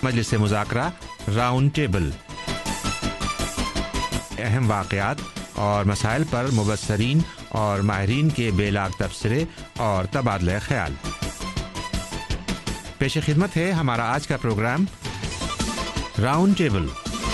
مجلس مذاکرہ round table, اہم واقعات اور مسائل پر مبصرین اور ماہرین کے بے لاگ تبصرے اور تبادلہ خیال۔ پیش خدمت ہے ہمارا آج کا پروگرام راؤنڈ ٹیبل۔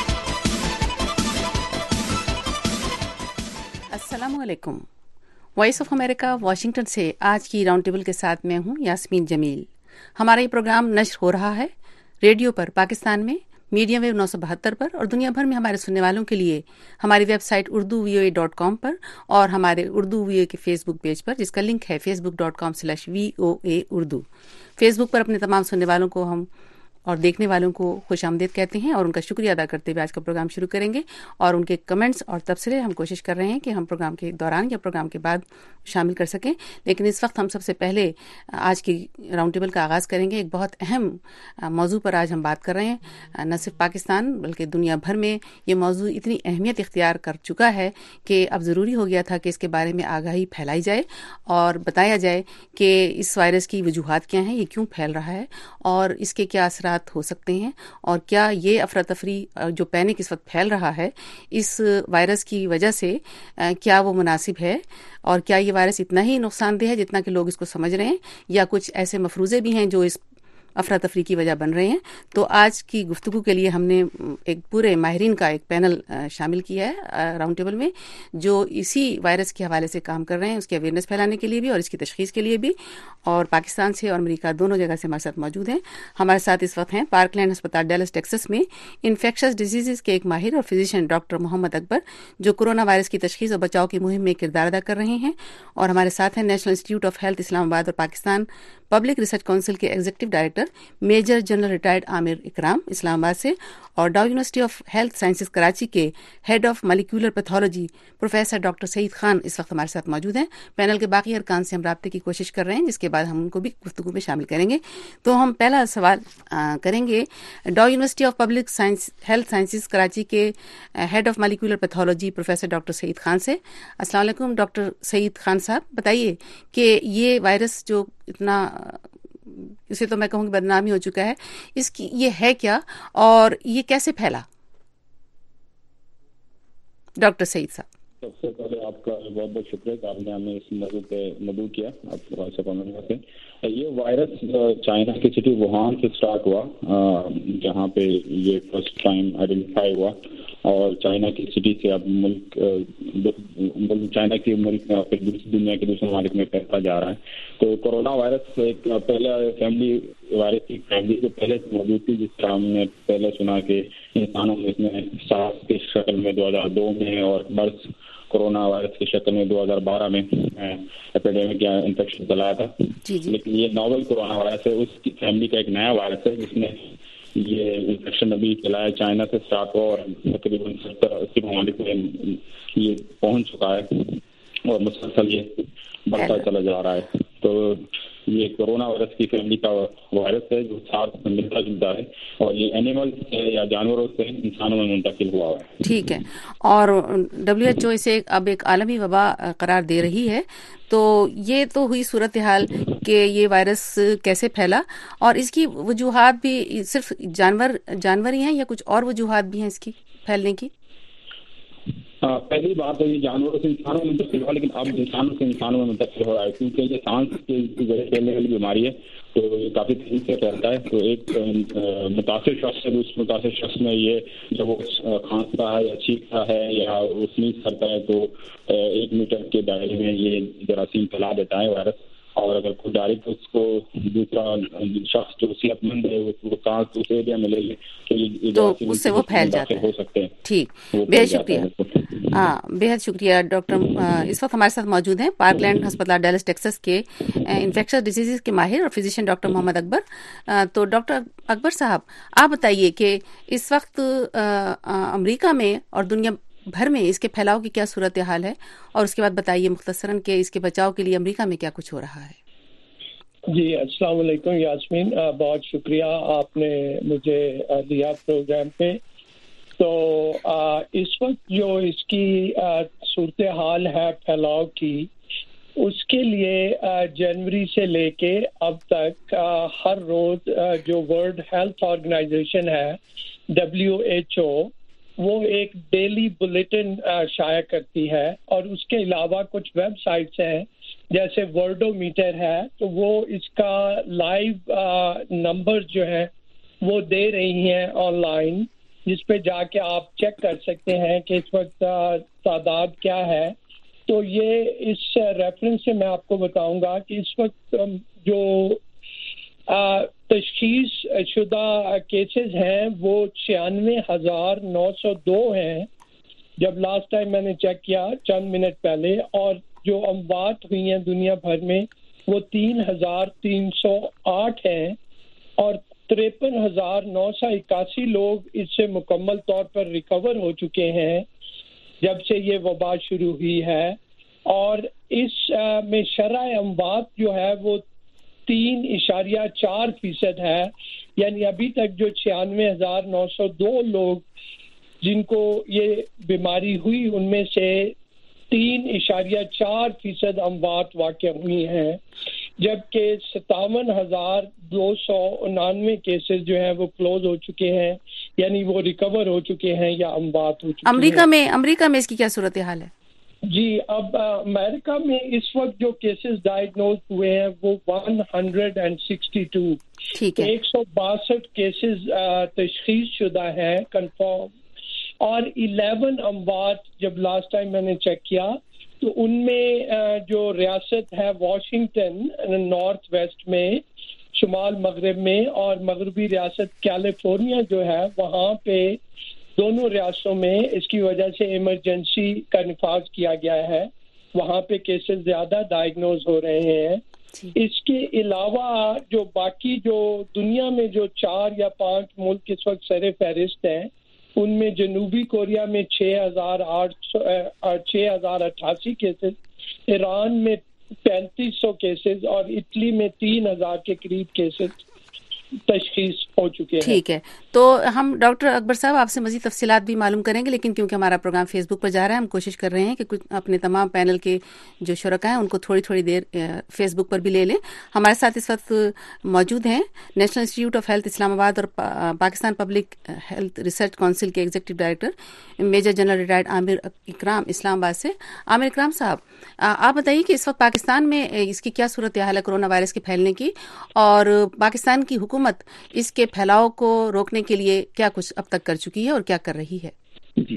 السلام علیکم۔ وائس آف امریکہ واشنگٹن سے آج کی راؤنڈ ٹیبل کے ساتھ میں ہوں یاسمین جمیل۔ ہمارا یہ پروگرام نشر ہو رہا ہے ریڈیو پر پاکستان میں میڈیم ویو 972 پر، اور دنیا بھر میں ہمارے سننے والوں کے لیے ہماری ویب سائٹ urduvoa.com پر اور ہمارے اردو وی او اے کے فیس بک پیج پر، جس کا لنک ہے facebook.com/VOA اردو۔ فیس بک پر اپنے تمام سننے والوں کو ہم اور دیکھنے والوں کو خوش آمدید کہتے ہیں اور ان کا شکریہ ادا کرتے ہوئے آج کا پروگرام شروع کریں گے، اور ان کے کمنٹس اور تبصرے ہم کوشش کر رہے ہیں کہ ہم پروگرام کے دوران یا پروگرام کے بعد شامل کر سکیں، لیکن اس وقت ہم سب سے پہلے آج کی راؤنڈ ٹیبل کا آغاز کریں گے۔ ایک بہت اہم موضوع پر آج ہم بات کر رہے ہیں، نہ صرف پاکستان بلکہ دنیا بھر میں یہ موضوع اتنی اہمیت اختیار کر چکا ہے کہ اب ضروری ہو گیا تھا کہ اس کے بارے میں آگاہی پھیلائی جائے اور بتایا جائے کہ اس وائرس کی وجوہات کیا ہیں، یہ کیوں پھیل رہا ہے اور اس کے کیا اثرات ہو سکتے ہیں، اور کیا یہ افراتفری جو پینک اس وقت پھیل رہا ہے اس وائرس کی وجہ سے کیا وہ مناسب ہے، اور کیا یہ وائرس اتنا ہی نقصان دہ ہے جتنا کہ لوگ اس کو سمجھ رہے ہیں، یا کچھ ایسے مفروضے بھی ہیں جو اس افراتفری کی وجہ بن رہے ہیں۔ تو آج کی گفتگو کے لیے ہم نے ایک پورے ماہرین کا ایک پینل شامل کیا ہے راؤنڈ ٹیبل میں، جو اسی وائرس کے حوالے سے کام کر رہے ہیں، اس کی اویئرنیس پھیلانے کے لیے بھی اور اس کی تشخیص کے لیے بھی، اور پاکستان سے اور امریکہ دونوں جگہ سے ہمارے ساتھ موجود ہیں۔ ہمارے ساتھ اس وقت ہیں پارک لینڈ ہسپتال ڈیلس ٹیکساس میں انفیکشس ڈیزیزز کے ایک ماہر اور فزیشین ڈاکٹر محمد اکبر، جو کورونا وائرس کی تشخیص اور بچاؤ کی مہم میں کردار ادا کر رہے ہیں، اور ہمارے ساتھ ہیں national institute of health Islamabad اور پاکستان پبلک ریسرچ کونسل کے executive director major general retired Amir Ikram Islamabad سے، اور Dow university of health sciences Karachi کے head of molecular pathology professor doctor Saeed Khan اس وقت ہمارے ساتھ موجود ہیں۔ پینل کے باقی ارکان سے ہم رابطے کی کوشش کر رہے ہیں، جس کے بعد ہم ان کو بھی گفتگو میں شامل کریں گے۔ تو ہم پہلا سوال کریں گے Dow university of Public Health sciences Karachi کے head of molecular pathology professor doctor Saeed Khan سے۔ السلام علیکم ڈاکٹر سعید خان صاحب، بتائیے کہ یہ وائرس جو اتنا، اسے تو میں کہوں کہ بدنامی ہو چکا ہے، اس کی یہ ہے کیا اور یہ کیسے پھیلا؟ ڈاکٹر سعید صاحب، سب سے پہلے آپ کا بہت بہت شکریہ کہ آپ نے ہمیں اس موضوع پہ مدعو کیا۔ سے یہ وائرس چائنا کی سٹی ووہان سے سٹارٹ ہوا، جہاں پہ یہ فرسٹ ٹائم آئیڈینٹیفائی ہوا، اور چائنا کی سٹی سے اب چائنا کی ملک پھر دوسری دنیا کے دوسرے ممالک میں پھیلتا جا رہا ہے۔ تو کورونا وائرس ایک پہلا فیملی وائرس کی فیملی جو پہلے سے موجود تھی، جس طرح ہم نے پہلے سنا کہ انسانوں میں اس میں سارس کی شکل میں 2002 میں اور مرس کورونا وائرس کی شکل میں 2012 میں ایپیڈیمک یا انفیکشن چلایا تھا، لیکن یہ ناول کورونا وائرس ہے، اس کی فیملی کا ایک نیا وائرس ہے جس نے یہ انفیکشن ابھی چلایا، چائنا سے اسٹارٹ ہوا اور تقریباً 70-80 ممالک میں یہ پہنچ چکا ہے اور مسلسل یہ بڑھتا چلا جا رہا ہے۔ تو یہ کورونا وائرس کی فیملی کا وائرس ہے جو ساتھ ملتا جلتا ہے، اور یہ اینیمل سے یا جانوروں سے انسانوں میں منتقل ہوا ہے۔ ٹھیک ہے، اور WHO اسے اب ایک عالمی وبا قرار دے رہی ہے، تو یہ تو ہوئی صورتحال کہ یہ وائرس کیسے پھیلا، اور اس کی وجوہات بھی صرف جانور ہی ہیں یا کچھ اور وجوہات بھی ہیں اس کی پھیلنے کی؟ پہلی بات تو یہ جانوروں سے انسانوں میں منتقل ہوا، لیکن اب انسانوں سے انسانوں میں منتقل ہو رہا ہے، کیونکہ یہ سانس کے ذریعے پھیلنے والی بیماری ہے، تو یہ کافی تیزی سے پھیلتا ہے۔ تو ایک متاثر شخص سے دوسرے متاثر شخص میں یہ جب وہ کھانستا ہے یا چھینکتا ہے یا وہ سنیز کرتا ہے تو 1 میٹر کے دائرے میں یہ جراثیم پھیلا دیتا ہے وائرس، اور اگر کوئی ڈائریکٹ اس کو دوسرا شخص جو صحت مند ہے وہ سانس اس ایریا میں لے لے تو اس سے وہ پھیل جاتا ہے۔ ہو سکتے ہیں۔ ٹھیک، بہت شکریہ، بہت شکریہ ڈاکٹر۔ اس وقت ہمارے ساتھ موجود ہیں پارک لینڈ ہسپتال ڈیلس ٹیکساس کے انفیکشس ڈیزیزز کے ماہر اور فزیشین ڈاکٹر محمد اکبر۔ تو ڈاکٹر اکبر صاحب، آپ بتائیے کہ اس وقت امریکہ میں اور دنیا بھر میں اس کے پھیلاؤ کی کیا صورتحال ہے، اور اس کے بعد بتائیے مختصراً کہ اس کے بچاؤ کے لیے امریکہ میں کیا کچھ ہو رہا ہے۔ جی السلام علیکم یاسمین، بہت شکریہ آپ نے مجھے لیا پروگرام پہ۔ تو اس وقت جو اس کی صورتحال ہے پھیلاؤ کی، اس کے لیے جنوری سے لے کے اب تک ہر روز جو ورلڈ ہیلتھ آرگنائزیشن ہے WHO وہ ایک ڈیلی بلیٹن شائع کرتی ہے، اور اس کے علاوہ کچھ ویب سائٹس ہیں جیسے ورلڈو میٹر ہے، تو وہ اس کا لائیو نمبر جو ہے وہ دے رہی ہیں آن لائن، جس پہ جا کے آپ چیک کر سکتے ہیں کہ اس وقت تعداد کیا ہے. تو یہ اس ریفرنس سے میں آپ کو بتاؤں گا کہ اس وقت جو تشخیص شدہ کیسز ہیں وہ 96,902 ہیں جب لاسٹ ٹائم میں نے چیک کیا چند منٹ پہلے، اور جو اموات ہوئی ہیں دنیا بھر میں وہ 3,308 ہیں، اور 53,981 لوگ اس سے مکمل طور پر ریکور ہو چکے ہیں جب سے یہ وبا شروع ہوئی ہے. اور اس میں شرح اموات جو ہے وہ 3.4% ہے، یعنی ابھی تک جو 96,902 لوگ جن کو یہ بیماری ہوئی ان میں سے 3.4% اموات واقع ہوئی ہیں، جبکہ 57,299 کیسز جو ہیں وہ کلوز ہو چکے ہیں، یعنی وہ ریکور ہو چکے ہیں یا اموات ہو چکے ہیں. امریکہ میں اس کی کیا صورتحال ہے؟ جی، اب امریکہ میں اس وقت جو کیسز ڈائگنوز ہوئے ہیں وہ 162، 162 کیسز تشخیص شدہ ہیں کنفرم، اور 11 اموات جب لاسٹ ٹائم میں نے چیک کیا تو ان میں جو ریاست ہے واشنگٹن نارتھ ویسٹ میں، شمال مغرب میں، اور مغربی ریاست کیلیفورنیا جو ہے وہاں پہ دونوں ریاستوں میں اس کی وجہ سے ایمرجنسی کا نفاذ کیا گیا ہے، وہاں پہ کیسز زیادہ ڈائگنوز ہو رہے ہیں. اس کے علاوہ جو باقی جو دنیا میں جو 4 یا 5 ملک اس وقت سر فہرست ہیں، ان میں جنوبی کوریا میں 6,088 کیسز، ایران میں 3,500 کیسز، اور اٹلی میں 3,000 کے قریب کیسز تشخیص ہو چکے ہیں. ٹھیک ہے، تو ہم ڈاکٹر اکبر صاحب آپ سے مزید تفصیلات بھی معلوم کریں گے، لیکن کیونکہ ہمارا پروگرام فیس بک پر جا رہا ہے، ہم کوشش کر رہے ہیں کہ کچھ اپنے تمام پینل کے جو شرکاء ہیں ان کو تھوڑی تھوڑی دیر فیس بک پر بھی لے لیں. ہمارے ساتھ اس وقت موجود ہیں national institute of health Islamabad اور Pakistan public health research council کے executive director major general retired Amir Ikram Islamabad سے. عامر اکرام صاحب، آپ بتائیے کہ اس وقت پاکستان میں اس کی کیا صورتحال ہے کورونا وائرس کے پھیلنے کی، اور پاکستان کی حکومت اس کے پھیلاؤ کو روکنے کے لیے کیا کچھ اب تک کر چکی ہے اور کیا کر رہی ہے؟ جی،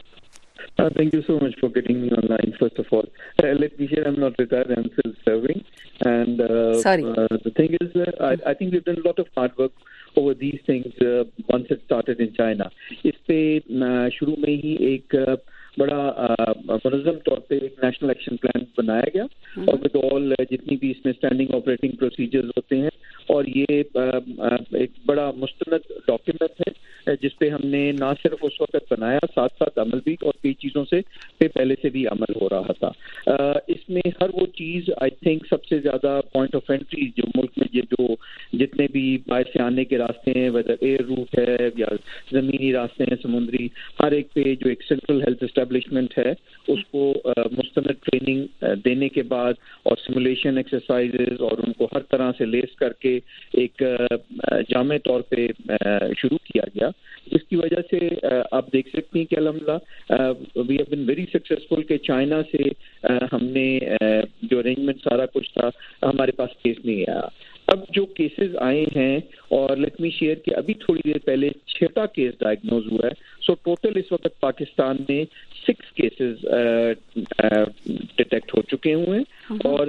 thank you so much for getting me online. First of all, let me share, I'm not retired, I'm still serving, and the thing is I think we've done a lot of hard work over these things once it started in China. اس پہ شروع میں ہی ایک بڑا منظم طور پہ ایک national action plan بنایا گیا، اور ود آل جتنی بھی اس میں اسٹینڈنگ آپریٹنگ پروسیجرز ہوتے ہیں، اور یہ ایک بڑا مستند ڈاکیومنٹ ہے جس پہ ہم نے نہ صرف اس وقت بنایا، ساتھ ساتھ عمل بھی، اور کئی چیزوں سے پہلے سے بھی عمل ہو رہا تھا. اس میں ہر وہ چیز آئی تھنک سب سے زیادہ پوائنٹ آف انٹری جو ملک میں جو جتنے بھی باہر سے آنے کے راستے ہیں، ویدر ایئر روٹ ہے یا زمینی راستے ہیں، سمندری، ہر ایک پہ جو ایک سینٹرل ہیلتھ اسٹیبلشمنٹ ہے اس کو مستند ٹریننگ دینے کے بعد اور سیمولیشن ایکسرسائزز اور ان کو ہر طرح سے لیس کر کے ایک جامع طور پہ شروع کیا گیا، جس کی وجہ سے آپ دیکھ سکتے ہیں کہ الحمدللہ we have been very successful کہ چائنا سے ہم نے جو ارینجمنٹ سارا کچھ تھا ہمارے پاس کیس نہیں آیا. اب جو کیسز آئے ہیں، اور لیٹ می شیئر کہ ابھی تھوڑی دیر پہلے 6 کیس ڈائگنوز ہوا ہے. سو ٹوٹل اس وقت پاکستان میں 6 کیسز ڈیٹیکٹ ہو چکے ہوئے ہیں، اور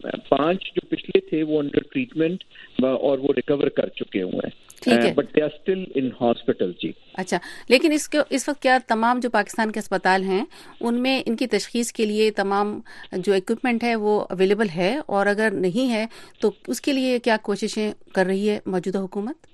5 جو پچھلے تھے وہ انڈر ٹریٹمنٹ اور وہ ریکور کر چکے ہوئے ہیں، but they are still in hospital. جی اچھا، لیکن اس وقت کیا تمام جو پاکستان کے اسپتال ہیں ان میں ان کی تشخیص کے لیے تمام جو ایکوپمنٹ ہے وہ اویلیبل ہے، اور اگر نہیں ہے تو اس کے لیے کیا کوششیں کر رہی ہے موجودہ حکومت؟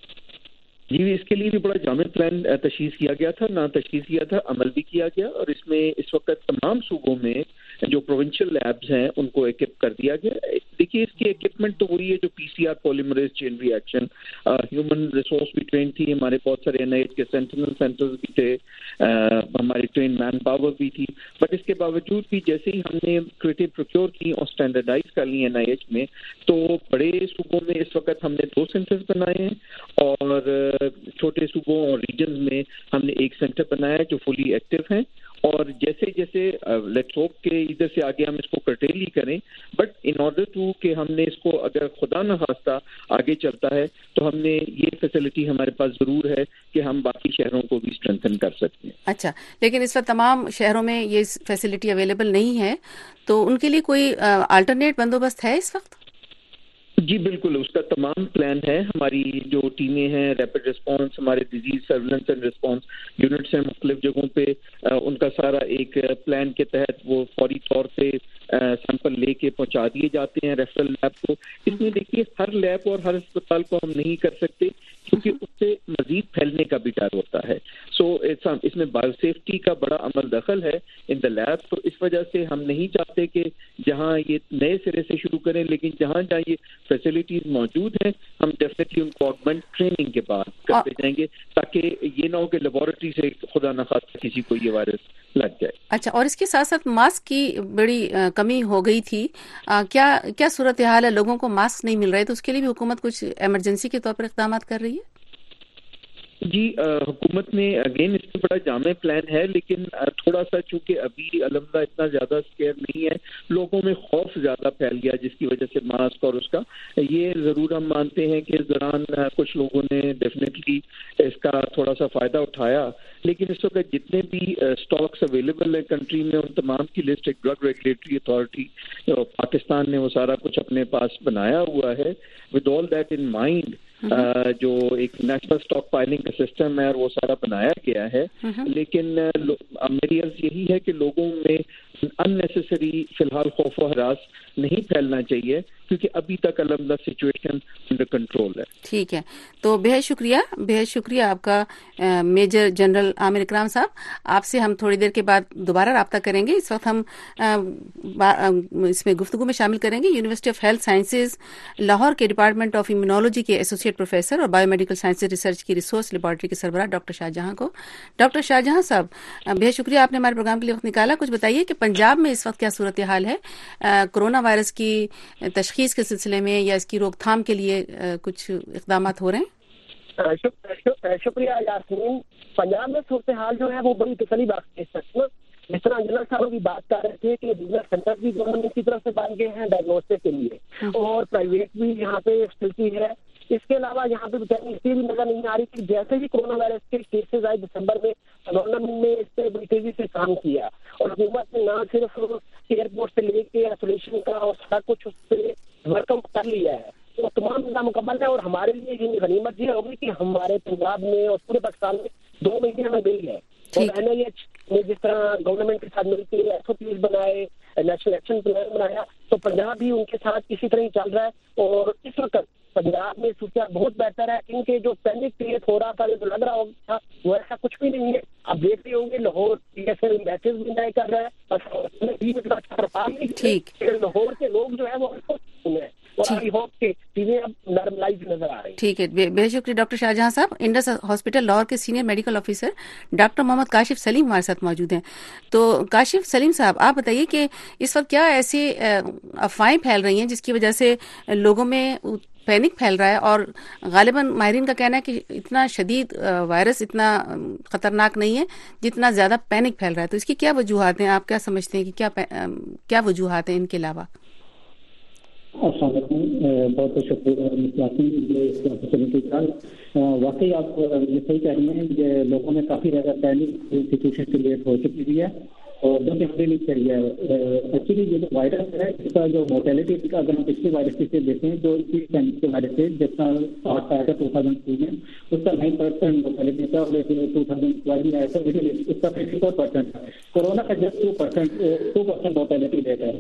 جی، اس کے لیے بھی بڑا جامع پلان تشخیص کیا گیا تھا، عمل بھی کیا گیا، اور اس میں اس وقت تمام صوبوں میں جو پروونشل لیبز ہیں ان کو ایکپ کر دیا گیا. دیکھیے اس کی ایکپمنٹ تو وہی ہے جو PCR polymerase chain reaction, human resource بھی ٹرین تھی, ہمارے بہت سارے NIH کے سینٹینل سینٹرز بھی تھے, ہماری ٹرین مین پاور بھی تھی. بٹ اس کے باوجود بھی جیسے ہی ہم نے کریٹو پروکیور کی اور اسٹینڈرڈائز کر لی NIH میں, تو بڑے صوبوں میں اس وقت ہم نے 2 سینٹرز بنائے ہیں اور چھوٹے صوبوں اور ریجنز میں ہم نے 1 سینٹر بنایا ہے جو فلی ایکٹیو ہیں. اور جیسے جیسے لیٹس ہوپ کہ ادھر سے آگے ہم اس کو کرٹیل ہی کریں, بٹ ان آرڈر ٹو کہ ہم نے اس کو اگر خدا نہ خواستہ آگے چلتا ہے تو ہم نے یہ فیسلٹی ہمارے پاس ضرور ہے کہ ہم باقی شہروں کو بھی اسٹرینتھن کر سکتے ہیں. اچھا, لیکن اس وقت تمام شہروں میں یہ فیسلٹی اویلیبل نہیں ہے, تو ان کے لیے کوئی الٹرنیٹ بندوبست ہے اس وقت؟ جی بالکل, اس کا تمام پلان ہے. ہماری جو ٹیمیں ہیں ریپڈ ریسپانس, ہمارے disease surveillance and response units ہیں مختلف جگہوں پہ, ان کا سارا ایک پلان کے تحت وہ فوری طور پہ سیمپل لے کے پہنچا دیے جاتے ہیں ریفرل لیب کو. اس میں دیکھیے ہر لیب اور ہر اسپتال کو ہم نہیں کر سکتے کیونکہ اس سے مزید پھیلنے کا بھی ڈر ہوتا ہے. سو اس میں بایو سیفٹی کا بڑا عمل دخل ہے ان دا لیب. تو اس وجہ سے ہم نہیں چاہتے کہ جہاں یہ نئے سرے سے شروع کریں, لیکن جہاں جہاں یہ فیسلٹیز موجود ہیں ہم ڈیفینیٹلی ان کو آگمنٹ ٹریننگ کے بعد کرتے جائیں گے, تاکہ یہ نہ ہو کہ لیبارٹری سے خدا نخواستہ کسی کو یہ وائرس لگ جائے. اچھا, اور اس کے ساتھ ساتھ ماسک کی بڑی کمی ہو گئی تھی, کیا صورتحال ہے؟ لوگوں کو ماسک نہیں مل رہے, تو اس کے لیے بھی حکومت کچھ ایمرجنسی کے طور پر اقدامات کر رہی ہے؟ جی حکومت میں اگین اس میں بڑا جامع پلان ہے, لیکن تھوڑا سا چونکہ ابھی الحمدللہ اتنا زیادہ اسکیئر نہیں ہے, لوگوں میں خوف زیادہ پھیل گیا جس کی وجہ سے ماسک اور اس کا یہ ضرور ہم مانتے ہیں کہ اس دوران کچھ لوگوں نے ڈیفینیٹلی اس کا تھوڑا سا فائدہ اٹھایا. لیکن اس وقت جتنے بھی اسٹاکس اویلیبل ہیں کنٹری میں ان تمام کی لسٹ ایک ڈرگ ریگولیٹری اتھارٹی پاکستان نے وہ سارا کچھ اپنے پاس بنایا ہوا ہے. With all that in mind جو ایک نیشنل اسٹاک فائلنگ کا سسٹم ہے اور وہ سارا بنایا گیا ہے, لیکن میری عرض یہی ہے کہ لوگوں میں اننیسیسری فی الحال خوف و ہراس نہیں پھیلنا چاہیے, کیونکہ ابھی تک الحمدللہ سچویشن انڈر کنٹرول ہے. ٹھیک ہے, تو بہت شکریہ آپ کا میجر جنرل عامر اکرام صاحب. آپ سے ہم تھوڑی دیر کے بعد دوبارہ رابطہ کریں گے. اس وقت ہم اس میں گفتگو میں شامل کریں گے university of health sciences Lahore کے ڈپارٹمنٹ آف امیونالوجی کے ایسوسیٹ پروفیسر اور بایو میڈیکل سائنسز ریسرچ کی ریسورس لیبارٹری کے سربراہ ڈاکٹر شاہجہاں کو. ڈاکٹر شاہجہاں صاحب, بہت شکریہ آپ نے ہمارے پروگرام کے لیے وقت نکالا. کچھ بتائیے کہ پنجاب میں اس وقت کیا صورتحال ہے کورونا وائرس کی تشخیص کے سلسلے میں, یا اس کی روک تھام کے لیے کچھ اقدامات ہو رہے ہیں؟ شکریہ یاسمین. پنجاب میں صورتحال جو ہے وہ بڑی تسلی بخش ہے. جس طرح جنرل صاحب بھی بات کر رہے تھے کہ بزنس سینٹر بھی گورنمنٹ کی طرف سے بن گئے ہیں ڈائگنوسٹک کے لیے, اور پرائیویٹ بھی یہاں پہ فیسلٹی ہے. اس کے علاوہ یہاں پہ اس بھی نظر نہیں آ رہی کہ جیسے ہی کورونا وائرس کے کیسز آئے دسمبر میں, گورنمنٹ نے اس پہ بڑی تیزی سے کام کیا, اور حکومت نے نہ صرف ایئرپورٹ سے لے کے آئسولیشن کا اور سارا کچھ اس پہ ورک آؤٹ کر لیا ہے. تو تمام نظام مکمل ہے, اور ہمارے لیے یہ غنیمت یہ ہوگی کہ ہمارے پنجاب میں اور پورے پاکستان میں 2 مہینے ہمیں مل گئے. اور NIH نے جس طرح گورنمنٹ کے ساتھ مل کے SOPs بنائے, نیشنل ایکشن پلان بنایا, تو پنجاب بھی ان کے ساتھ اسی طرح ہی چل رہا ہے. اور اس وقت پنجاب میں صورتحال بہت بہتر ہے, کیونکہ جو پینک کریٹ ہو رہا تھا, جو لگ رہا ہوگا وہ ایسا کچھ بھی نہیں ہے. آپ دیکھ رہے ہوں گے لاہور PSL میچز بھی نہیں کر رہا ہے, ٹھیک لاہور کے لوگ جو ہے وہ ٹھیک ہے. بہت شکریہ ڈاکٹر شاہجہاں صاحب. انڈس ہاسپٹل لاہور کے senior medical officer doctor Muhammad Kashif Saleem ہمارے ساتھ موجود ہیں. تو کاشف سلیم صاحب, آپ بتائیے کہ اس وقت کیا ایسی افواہیں پھیل رہی ہیں جس کی وجہ سے لوگوں میں پینک پھیل رہا ہے, اور غالباً ماہرین کا کہنا ہے کہ اتنا شدید وائرس اتنا خطرناک نہیں ہے جتنا زیادہ پینک پھیل رہا ہے. تو اس کی کیا وجوہات ہیں؟ آپ کیا سمجھتے ہیں کہ کیا وجوہات ہیں ان کے علاوہ؟ السلام علیکم, بہت بہت شکریہ. واقعی آپ یہ صحیح کہہ رہی ہیں کہ لوگوں میں کافی زیادہ پینک سچویشن کریٹ ہو چکی ہوئی ہے, اور جو کہ ہمیں نہیں چاہیے. ایکچولی یہ جو وائرس ہے اس کا جو موٹیلٹی کا اگر ہم پچھلی وائرس سے دیکھیں, جو اسی کے وائرس سے جس کا اسٹارٹ آیا تھا 2002 میں, اس کا 9% موٹیلٹی تھا, اور 2012 میں آیا تھا اس کا 54% تھا. کورونا کا جب 2% موٹیلٹی ریٹ ہے.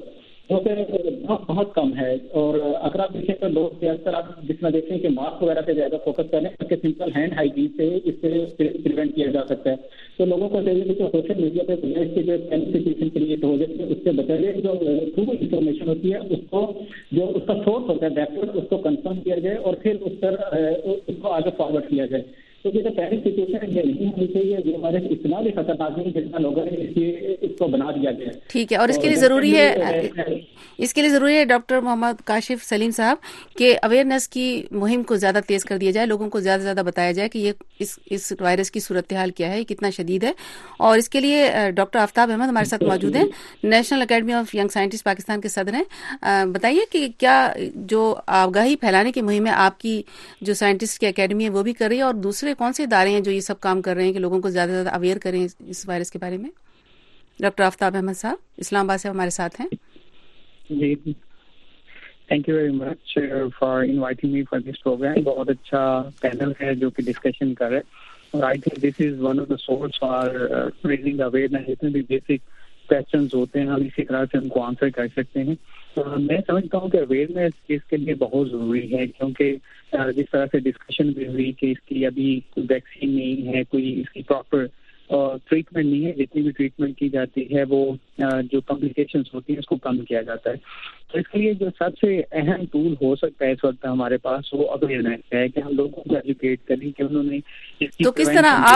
جو کہ بہت کم ہے. اور اگر آپ دیکھیں تو لوگ زیادہ تر آپ جس میں دیکھیں کہ ماسک وغیرہ پہ زیادہ فوکس کریں تاکہ سمپل ہینڈ ہائیجین سے اس سے پریونٹ کیا جا سکتا ہے. تو لوگوں کو چاہیے کہ سوشل میڈیا پہ اس کی جو سچویشن کریٹ ہو جائے اس سے بچائے. جو ٹرو انفارمیشن ہوتی ہے اس کو جو اس کا سورس ہوتا ہے بیکورڈ اس کو کنفرم کیا جائے اور پھر اس پر اس کو آگے فارورڈ کیا جائے. تو یہ پہلی سچویشن یہ نہیں ہونی چاہیے جو ہمارے اتنا بھی خطرناک نہیں جتنا لوگوں نے اس کو بنا دیا گیا. ٹھیک ہے. اور اس کے لیے ضروری ہے ڈاکٹر محمد کاشف سلیم صاحب کہ اویئرنیس کی مہم کو زیادہ تیز کر دیا جائے, لوگوں کو زیادہ سے زیادہ بتایا جائے کہ یہ اس وائرس کی صورتحال کیا ہے, کتنا شدید ہے. اور اس کے لیے ڈاکٹر آفتاب احمد ہمارے ساتھ موجود ہیں, national academy of young scientist Pakistan کے صدر ہیں. بتائیے کہ کیا جو آگاہی پھیلانے کی مہم ہے آپ کی جو سائنٹسٹ کی اکیڈمی ہے وہ بھی کر رہی ہے, اور دوسرے کون سے ادارے ہیں جو یہ سب کام کر رہے ہیں کہ لوگوں کو زیادہ سے زیادہ اویئر کریں اس وائرس کے بارے میں؟ ڈاکٹر آفتاب احمد صاحب اسلام آباد سے ہمارے ساتھ ہیں. جی, thank you very much for inviting me for this program. بہت اچھا پینل ہے جو کہ ڈسکشن کر رہے ہیں, اور I think this is one of the source for raising awareness. جتنے بھی بیسک کویشچنز ہوتے ہیں ہم اسی طرح سے ان کو آنسر کر سکتے ہیں. میں سمجھتا ہوں کہ اویئرنیس اس کے لیے بہت ضروری ہے, کیونکہ جس طرح سے ڈسکشن بھی ہوئی کہ اس کی ابھی ویکسین نہیں ہے, کوئی اس کی پراپر ٹریٹمنٹ نہیں ہے. جتنی بھی ٹریٹمنٹ کی جاتی ہے وہ جو کمپلیکیشنس ہوتی ہیں اس کو کم کیا جاتا ہے. تو اس کے لیے جو سب سے اہم ٹول ہو سکتا ہے اس وقت ہمارے پاس وہ اویئرنیس ہے کہ ہم لوگوں کو ایجوکیٹ کریں کہ انہوں نے تو کس طرح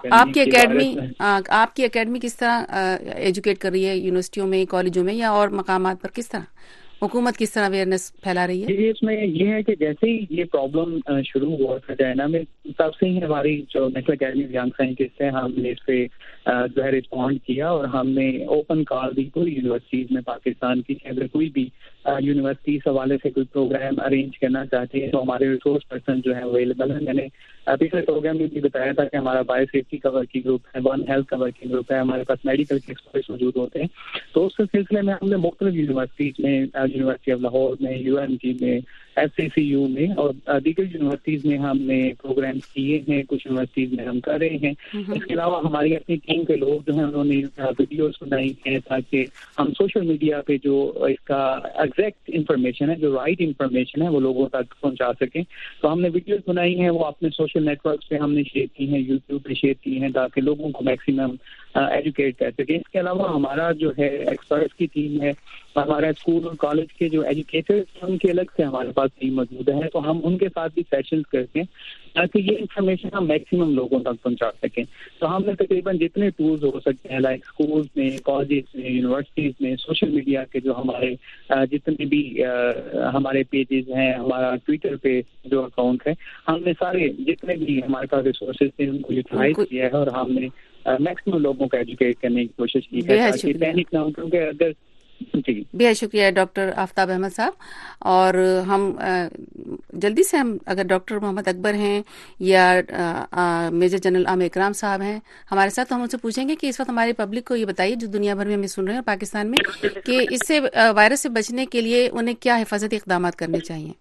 آپ کی اکیڈمی کس طرح ایجوکیٹ کر رہی ہے, یونیورسٹیوں میں, کالجوں میں, یا اور مقامات پر کس طرح حکومت کس طرح اویئرنیس پھیلا رہی ہے؟ اس میں یہ ہے کہ جیسے ہی یہ پرابلم شروع ہوا تھا چائنا میں, تب سے ہی ہماری جو national academy of young scientist ہے ہم نے اس پہ جو ہے رسپونڈ کیا, اور ہم نے اوپن کال دی پوری یونیورسٹیز میں پاکستان کی. اگر کوئی بھی یونیورسٹی اس حوالے سے کوئی پروگرام ارینج کرنا چاہتے ہیں تو ہمارے ریسورس پرسن جو ہے اویلیبل ہیں. میں نے پچھلے پروگرام میں بھی بتایا تھا کہ ہمارا بایو سیفٹی کا ورکنگ گروپ ہے, ون ہیلتھ کا ورکنگ گروپ ہے, ہمارے پاس میڈیکل کے ایکسپرٹس موجود ہوتے ہیں. تو اس سلسلے میں ہم نے مختلف یونیورسٹیز میں, یونیورسٹی آف لاہور میں, UNT میں, SCCU میں اور دیگر یونیورسٹیز میں ہم نے پروگرامس کیے ہیں. کچھ یونیورسٹیز میں ہم کر رہے ہیں. اس کے علاوہ ہماری اپنی ٹیم کے لوگ جو ہیں انہوں نے ویڈیوز بنائی ہیں تاکہ ہم سوشل میڈیا پہ جو اس کا ایگزیکٹ انفارمیشن ہے, جو رائٹ انفارمیشن ہے, وہ لوگوں تک پہنچا سکیں. تو ہم نے ویڈیوز بنائی ہیں, وہ اپنے سوشل نیٹ ورکس پہ ہم نے شیئر کی ہیں, YouTube پہ شیئر کی ہیں تاکہ لوگوں کو میکسیمم ایجوکیٹ کر سکیں. اس کے علاوہ ہمارا جو ہے ایکسپرٹس کی ٹیم ہے, ہمارا اسکول اور کالج کے جو ایجوکیٹرز ان کے الگ سے ہمارے پاس ٹیم موجود ہے. تو ہم ان کے ساتھ بھی سیشنز کرتے ہیں تاکہ یہ انفارمیشن ہم میکسیمم لوگوں تک پہنچا سکیں. تو ہم نے تقریباً جتنے ٹولز ہو سکتے ہیں لائک اسکولز میں, کالجز میں, یونیورسٹیز میں, سوشل میڈیا کے جو ہمارے جتنے بھی ہمارے پیجز ہیں, ہمارا ٹویٹر پہ جو اکاؤنٹ ہے, ہم نے سارے جتنے بھی ہمارے پاس ریسورسز تھے ان کو یوٹیلائز کیا ہے, اور ہم نے میکسیمم لوگوں کو ایجوکیٹ کرنے کی کوشش کی ہے تاکہ پینک نہ ہو. کیونکہ اگر جی بہت شکریہ ڈاکٹر آفتاب احمد صاحب. اور ہم جلدی سے اگر ڈاکٹر محمد اکبر ہیں یا میجر جنرل عامر اکرام صاحب ہیں ہمارے ساتھ, تو ہم ان سے پوچھیں گے کہ اس وقت ہماری پبلک کو یہ بتائیے جو دنیا بھر میں ہمیں سن رہے ہیں پاکستان میں, کہ اس سے وائرس سے بچنے کے لیے انہیں کیا حفاظتی اقدامات کرنے چاہیے.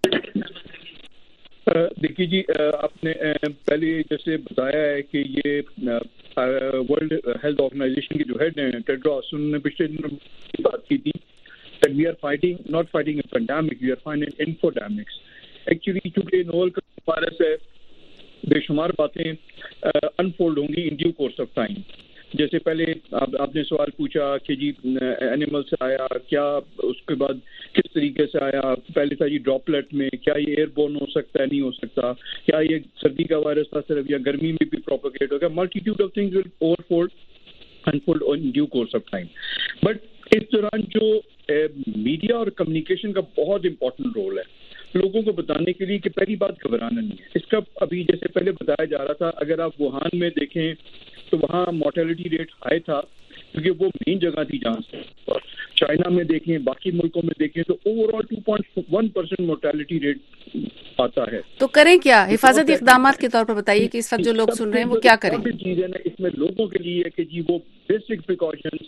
دیکھیے جی, آپ نے پہلے جیسے بتایا ہے کہ یہ ورلڈ ہیلتھ آرگنائزیشن کے جو ہیڈ ہیں ٹیڈروس, انہوں نے پچھلے دنوں بات کی تھی that we are fighting not fighting a pandemic, we are fighting infodemics. Actually چونکہ نوول وائرس ہے, بے شمار باتیں انفولڈ ہوں گی in due course of time. جیسے پہلے آپ نے سوال پوچھا کہ جی اینیمل سے آیا کیا, اس کے بعد کس طریقے سے آیا. پہلے تھا جی ڈراپلیٹ میں, کیا یہ ایئر بورن ہو سکتا ہے, نہیں ہو سکتا, کیا یہ سردی کا وائرس تھا صرف, یا گرمی میں بھی پروپیگیٹ ہو گیا. Multitude of things will unfold in due course of time. But اس دوران جو میڈیا اور کمیونیکیشن کا بہت امپورٹنٹ رول ہے لوگوں کو بتانے کے لیے کہ پہلی بات گھبرانا نہیں ہے. اس کا ابھی جیسے پہلے بتایا جا رہا تھا, اگر آپ ووہان میں دیکھیں تو وہاں مورٹیلٹی ریٹ ہائی تھا کیونکہ وہ مین جگہ تھی جہاں سے. چائنا میں دیکھیں, باقی ملکوں میں دیکھیں تو اوور آل 2.1% مورٹیلٹی ریٹ آتا ہے. تو کریں کیا حفاظتی اقدامات کے طور پر بتائیے کہ اس وقت جو لوگ سن رہے ہیں وہ کیا کریں. چیز ہے نا اس میں لوگوں کے لیے کہ جی وہ بیسک پریکاشنز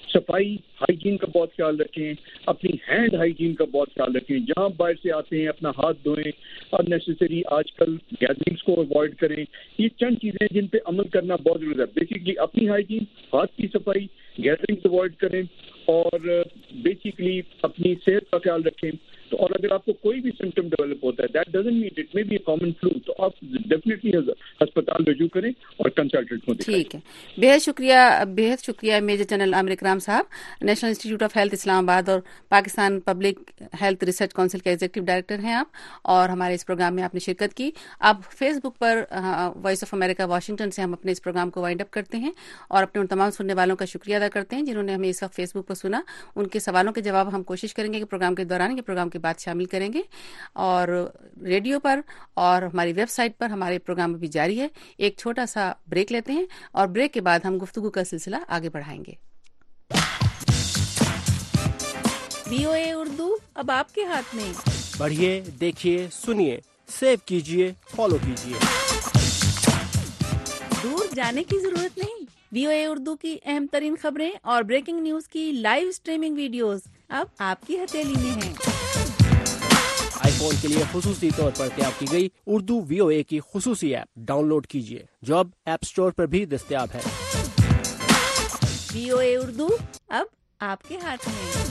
صفائی ہائیجین کا بہت خیال رکھیں, اپنی ہینڈ ہائیجین کا بہت خیال رکھیں, جہاں باہر سے آتے ہیں اپنا ہاتھ دھوئیں, اور نیسیسری آج کل گیدرنگس کو اوائڈ کریں. یہ چند چیزیں جن پہ عمل کرنا بہت ضروری ہے. بیسکلی اپنی ہائیجین, ہاتھ کی صفائی, گیدرنگس اوائڈ کریں, اور بیسکلی اپنی صحت کا خیال رکھیں. تو اور اگر آپ کو کوئی بھی سمٹم ڈیولپ ہوتا ہے, that doesn't mean it may be a common flu, تو آپ ڈیفینیٹلی ہسپتال رجوع کریں اور کنسلٹنٹ کو دکھائیں. ٹھیک ہے, بہت شکریہ میجر جنرل عامر اکرام صاحب, national institute of health Islamabad اور Pakistan public health research council کے ایگزیکٹو ڈائریکٹر ہیں آپ, اور ہمارے اس پروگرام میں آپ نے شرکت کی. اب فیس بک پر وائس آف امریکہ واشنگٹن سے ہم اپنے اس پروگرام کو وائنڈ اپ کرتے ہیں, اور اپنے ان تمام سننے والوں کا شکریہ ادا کرتے ہیں جنہوں نے ہمیں اس وقت فیس بک پر سنا. ان کے سوالوں کے جواب ہم کوشش کریں گے کہ پروگرام کے دوران یہ پروگرام کے بعد شامل کریں گے, اور ریڈیو پر اور ہماری ویب سائٹ پر ہمارے پروگرام بھی جاری ہے. ایک چھوٹا سا بریک لیتے ہیں, اور بریک کے بعد ہم گفتگو کا سلسلہ آگے بڑھائیں گے. VOA اردو اب آپ کے ہاتھ میں. پڑھیے, دیکھیے, سنیے, سیو کیجیے, فالو کیجیے. دور جانے کی ضرورت نہیں. VOA اردو کی اہم ترین خبریں اور بریکنگ نیوز کی لائیو سٹریمنگ ویڈیوز اب آپ کی ہتھیلی میں ہیں. آئی فون کے لیے خصوصی طور پر تیار کی گئی اردو VOA کی خصوصی ایپ ڈاؤن لوڈ کیجیے, جو اب ایپ سٹور پر بھی دستیاب ہے. VOA اردو اب آپ کے ہاتھ میں.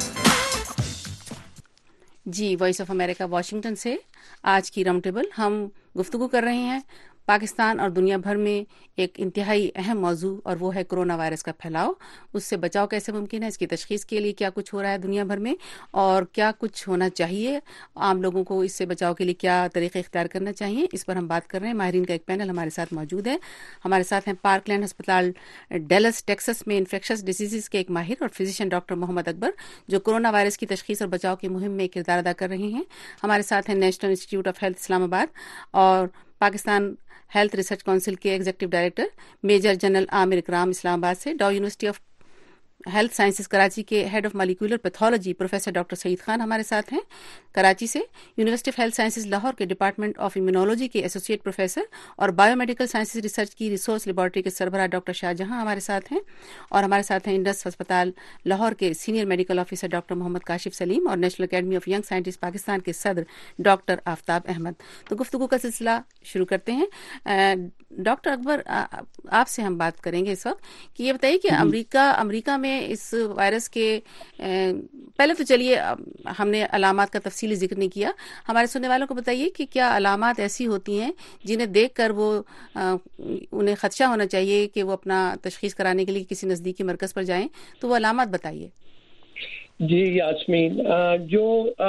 جی, وائس آف امریکہ واشنگٹن سے آج کی راؤنڈ ٹیبل ہم گفتگو کر رہے ہیں پاکستان اور دنیا بھر میں ایک انتہائی اہم موضوع, اور وہ ہے کرونا وائرس کا پھیلاؤ. اس سے بچاؤ کیسے ممکن ہے, اس کی تشخیص کے لیے کیا کچھ ہو رہا ہے دنیا بھر میں, اور کیا کچھ ہونا چاہیے, عام لوگوں کو اس سے بچاؤ کے لیے کیا طریقے اختیار کرنا چاہیے, اس پر ہم بات کر رہے ہیں. ماہرین کا ایک پینل ہمارے ساتھ موجود ہے. ہمارے ساتھ ہیں پارک لینڈ ہسپتال ڈیلس ٹیکسس میں انفیکشس ڈیزیزز کے ایک ماہر اور فزیشین ڈاکٹر محمد اکبر, جو کرونا وائرس کی تشخیص اور بچاؤ کی مہم میں کردار ادا کر رہے ہیں. ہمارے ساتھ ہیں national institute of health Islamabad اور پاکستان ہیلتھ ریسرچ کونسل کے executive director major general Aamir Ikram Islamabad سے. Dow university of health sciences Karachi کے head of molecular pathology professor doctor Saeed Khan ہمارے ساتھ ہیں کراچی سے. University of health sciences Lahore کے ڈپارٹمنٹ آف امیونولوجی کے ایسوسیٹ پروفیسر اور بایو میڈیکل سائنسز ریسرچ کی ریسورس لیبارٹری کے سربراہ ڈاکٹر شاہ جہاں ہمارے ساتھ ہیں, اور ہمارے ساتھ ہیں انڈس ہسپتال لاہور کے senior medical officer doctor Muhammad Kashif Saleem اور national academy of young scientist Pakistan کے صدر ڈاکٹر آفتاب احمد. تو گفتگو کا سلسلہ شروع کرتے ہیں. ڈاکٹر اکبر, آپ سے ہم بات کریں گے اس وقت کہ یہ بتائیے کہ امریکہ میں اس وائرس کے پہلے تو چلیے ہم نے علامات کا تفصیلی ذکر نہیں کیا, ہمارے سننے والوں کو بتائیے کہ کیا علامات ایسی ہوتی ہیں جنہیں دیکھ کر وہ انہیں خدشہ ہونا چاہیے کہ وہ اپنا تشخیص کرانے کے لیے کسی نزدیکی مرکز پر جائیں, تو وہ علامات بتائیے. جی یاسمین, جو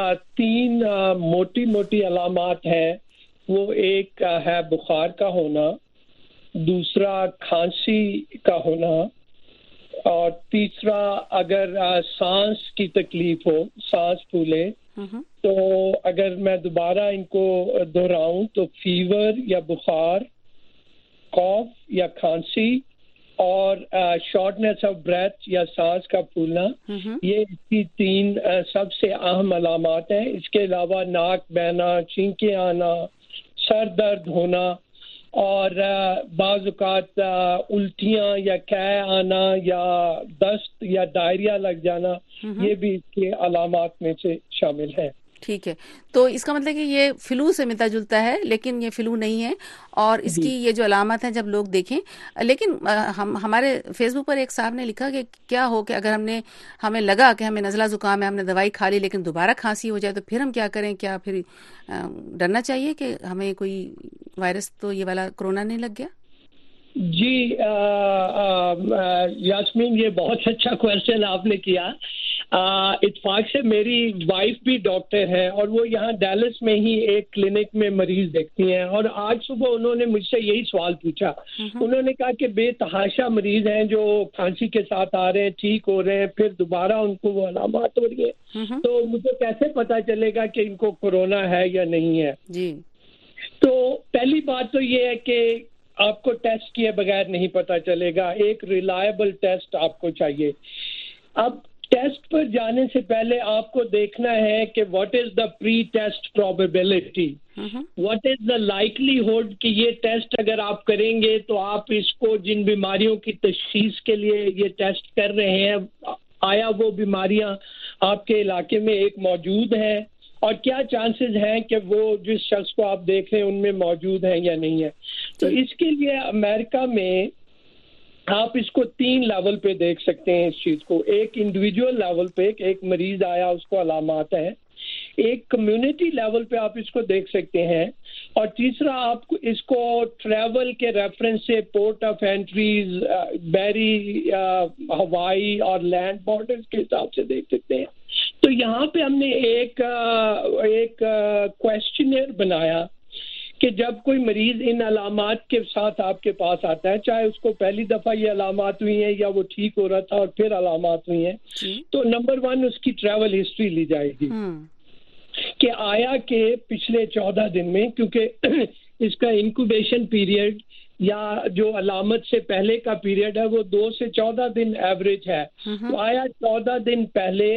3 موٹی علامات ہیں وہ ایک ہے بخار کا ہونا, دوسرا کھانسی کا ہونا, اور تیسرا اگر سانس کی تکلیف ہو, سانس پھولے. تو اگر میں دوبارہ ان کو دہراؤں تو فیور یا بخار, کاف یا کھانسی, اور شارٹنیس آف بریتھ یا سانس کا پھولنا, یہ اس کی 3 سب سے اہم علامات ہیں. اس کے علاوہ ناک بہنا, چھینکیں آنا, سر درد ہونا, اور بعض اوقات الٹیاں یا قے آنا یا دست یا ڈائریا لگ جانا, یہ بھی اس کے علامات میں سے شامل ہے. ٹھیک ہے, تو اس کا مطلب کہ یہ فلو سے ملتا جلتا ہے, لیکن یہ فلو نہیں ہے. اور اس کی یہ جو علامات ہیں جب لوگ دیکھیں, لیکن ہمارے فیس بک پر ایک صاحب نے لکھا کہ کیا ہو کہ اگر ہمیں لگا کہ ہمیں نزلہ زکام ہے, ہم نے دوائی کھا لی, لیکن دوبارہ کھانسی ہو جائے تو پھر ہم کیا کریں؟ کیا پھر ڈرنا چاہیے کہ ہمیں کوئی وائرس تو یہ والا کرونا نہیں لگ گیا؟ جی یاسمین, یہ بہت اچھا کویشچن آپ نے کیا. اتفاق سے میری وائف بھی ڈاکٹر ہے اور وہ یہاں ڈیلس میں ہی ایک کلینک میں مریض دیکھتی ہیں, اور آج صبح انہوں نے مجھ سے یہی سوال پوچھا. انہوں نے کہا کہ بے تحاشا مریض ہیں جو کھانسی کے ساتھ آ رہے ہیں, ٹھیک ہو رہے ہیں, پھر دوبارہ ان کو وہ علامات ہو رہی ہے, تو مجھے کیسے پتا چلے گا کہ ان کو کورونا ہے یا نہیں ہے؟ جی, تو پہلی بات تو یہ ہے کہ آپ کو ٹیسٹ کیے بغیر نہیں پتا چلے گا, ایک ریلائبل ٹیسٹ آپ کو چاہیے. اب ٹیسٹ پر جانے سے پہلے آپ کو دیکھنا ہے کہ what is the pre test probability, what is the likelihood کہ یہ ٹیسٹ اگر آپ کریں گے تو آپ اس کو جن بیماریوں کی تشخیص کے لیے یہ ٹیسٹ کر رہے ہیں، آیا وہ بیماریاں آپ کے علاقے میں ایک موجود ہیں، اور کیا چانسز ہیں کہ وہ جس شخص کو آپ دیکھ رہے ہیں ان میں موجود ہیں یا نہیں ہے. تو اس کے لیے امریکہ میں آپ اس کو 3 لیول پہ دیکھ سکتے ہیں اس چیز کو. ایک انڈیویجول لیول پہ ایک مریض آیا اس کو علامات ہیں، ایک کمیونٹی لیول پہ آپ اس کو دیکھ سکتے ہیں، اور تیسرا آپ اس کو ٹریول کے ریفرنس سے پورٹ آف انٹریز، بحری، ہوائی اور لینڈ بارڈرز کے حساب سے دیکھ سکتے ہیں. تو یہاں پہ ہم نے ایک کویسچنر بنایا کہ جب کوئی مریض ان علامات کے ساتھ آپ کے پاس آتا ہے، چاہے اس کو پہلی دفعہ یہ علامات ہوئی ہیں یا وہ ٹھیک ہو رہا تھا اور پھر علامات ہوئی ہیں، تو نمبر 1 اس کی ٹریول ہسٹری لی جائے گی کہ آیا کہ پچھلے 14 دن میں، کیونکہ اس کا انکوبیشن پیریڈ یا جو علامت سے پہلے کا پیریڈ ہے وہ 2 سے 14 دن ایوریج ہے، تو آیا 14 دن پہلے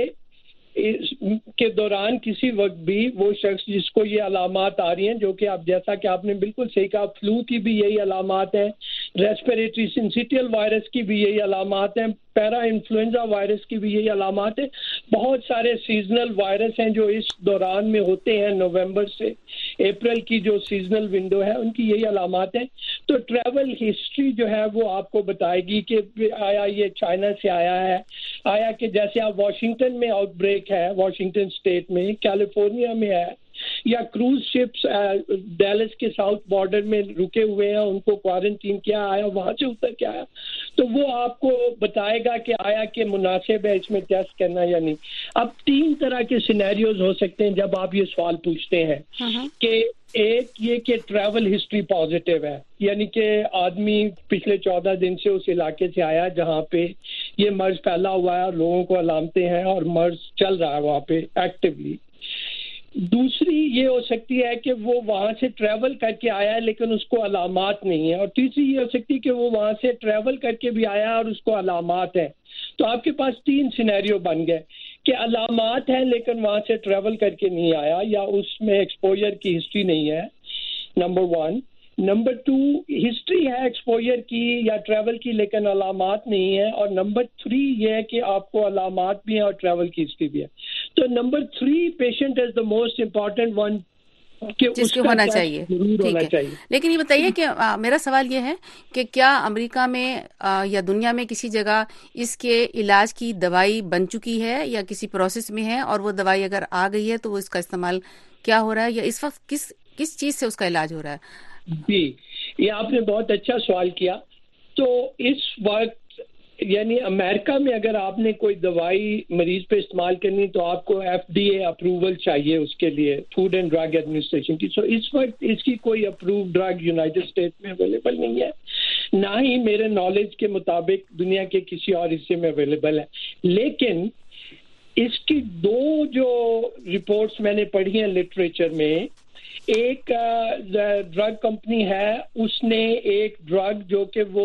کے دوران کسی وقت بھی وہ شخص جس کو یہ علامات آ رہی ہیں، جو کہ آپ جیسا کہ آپ نے بالکل صحیح کہا، فلو کی بھی یہی علامات ہیں، ریسپیریٹری سنسیٹیل وائرس کی بھی یہی علامات ہیں، پیرا انفلوئنزا وائرس کی بھی یہی علامات ہیں، بہت سارے سیزنل وائرس ہیں جو اس دوران میں ہوتے ہیں، نومبر سے اپریل کی جو سیزنل ونڈو ہے ان کی یہی علامات ہیں. تو ٹریول ہسٹری جو ہے وہ آپ کو بتائے گی کہ آیا یہ چائنا سے آیا ہے، آیا کہ جیسے آپ واشنگٹن میں آؤٹ بریک ہے، واشنگٹن اسٹیٹ میں، کیلیفورنیا میں ہے، یا کروز شپس ڈیلس کے ساؤتھ بارڈر میں رکے ہوئے ہیں، ان کو کوارنٹین کیا، آیا وہاں سے اتر کے آیا، تو وہ آپ کو بتائے گا کہ آیا کہ مناسب ہے اس میں ٹیسٹ کرنا یا نہیں. اب 3 طرح کے سینیریوز ہو سکتے ہیں جب آپ یہ سوال پوچھتے ہیں کہ ایک یہ کہ ٹریول ہسٹری پازیٹیو ہے، یعنی کہ آدمی پچھلے 14 دن سے اس علاقے سے آیا جہاں پہ یہ مرض پھیلا ہوا ہے اور لوگوں کو علامتیں ہیں اور مرض چل رہا ہے وہاں پہ ایکٹیولی. دوسری یہ ہو سکتی ہے کہ وہ وہاں سے ٹریول کر کے آیا ہے لیکن اس کو علامات نہیں ہیں، اور تیسری یہ ہو سکتی ہے کہ وہ وہاں سے ٹریول کر کے بھی آیا اور اس کو علامات ہیں. تو آپ کے پاس 3 سینیریو بن گئے کہ علامات ہیں لیکن وہاں سے ٹریول کر کے نہیں آیا یا اس میں ایکسپوجر کی ہسٹری نہیں ہے، نمبر 1. نمبر 2 ہسٹری ہے ایکسپوجر کی یا ٹریول کی لیکن علامات نہیں ہے، اور نمبر 3 یہ ہے کہ آپ کو علامات بھی ہیں اور ٹریول کی ہسٹری بھی ہے. تو number 3 patient is the most important one جس کو ہونا چاہیے. ٹھیک ہے، لیکن یہ بتائیے کہ میرا سوال یہ ہے کہ کیا امریکہ میں یا دنیا میں کسی جگہ اس کے علاج کی دوائی بن چکی ہے یا کسی پروسیس میں ہے، اور وہ دوائی اگر آ گئی ہے تو وہ اس کا استعمال کیا ہو رہا ہے، یا اس وقت کس چیز سے اس کا علاج ہو رہا ہے؟ جی، یہ آپ نے بہت اچھا سوال کیا. تو اس وقت یعنی امریکہ میں اگر آپ نے کوئی دوائی مریض پہ استعمال کرنی تو آپ کو FDA اپروول چاہیے اس کے لیے، فوڈ اینڈ ڈرگ ایڈمنسٹریشن کی. سو اس وقت اس کی کوئی اپرووڈ ڈرگ یونائٹڈ اسٹیٹس میں اویلیبل نہیں ہے، نہ ہی میرے نالج کے مطابق دنیا کے کسی اور حصے میں اویلیبل ہے. لیکن اس کی 2 جو رپورٹس میں نے پڑھی ہیں لٹریچر میں، ایک ڈرگ کمپنی ہے، اس نے ایک ڈرگ جو کہ وہ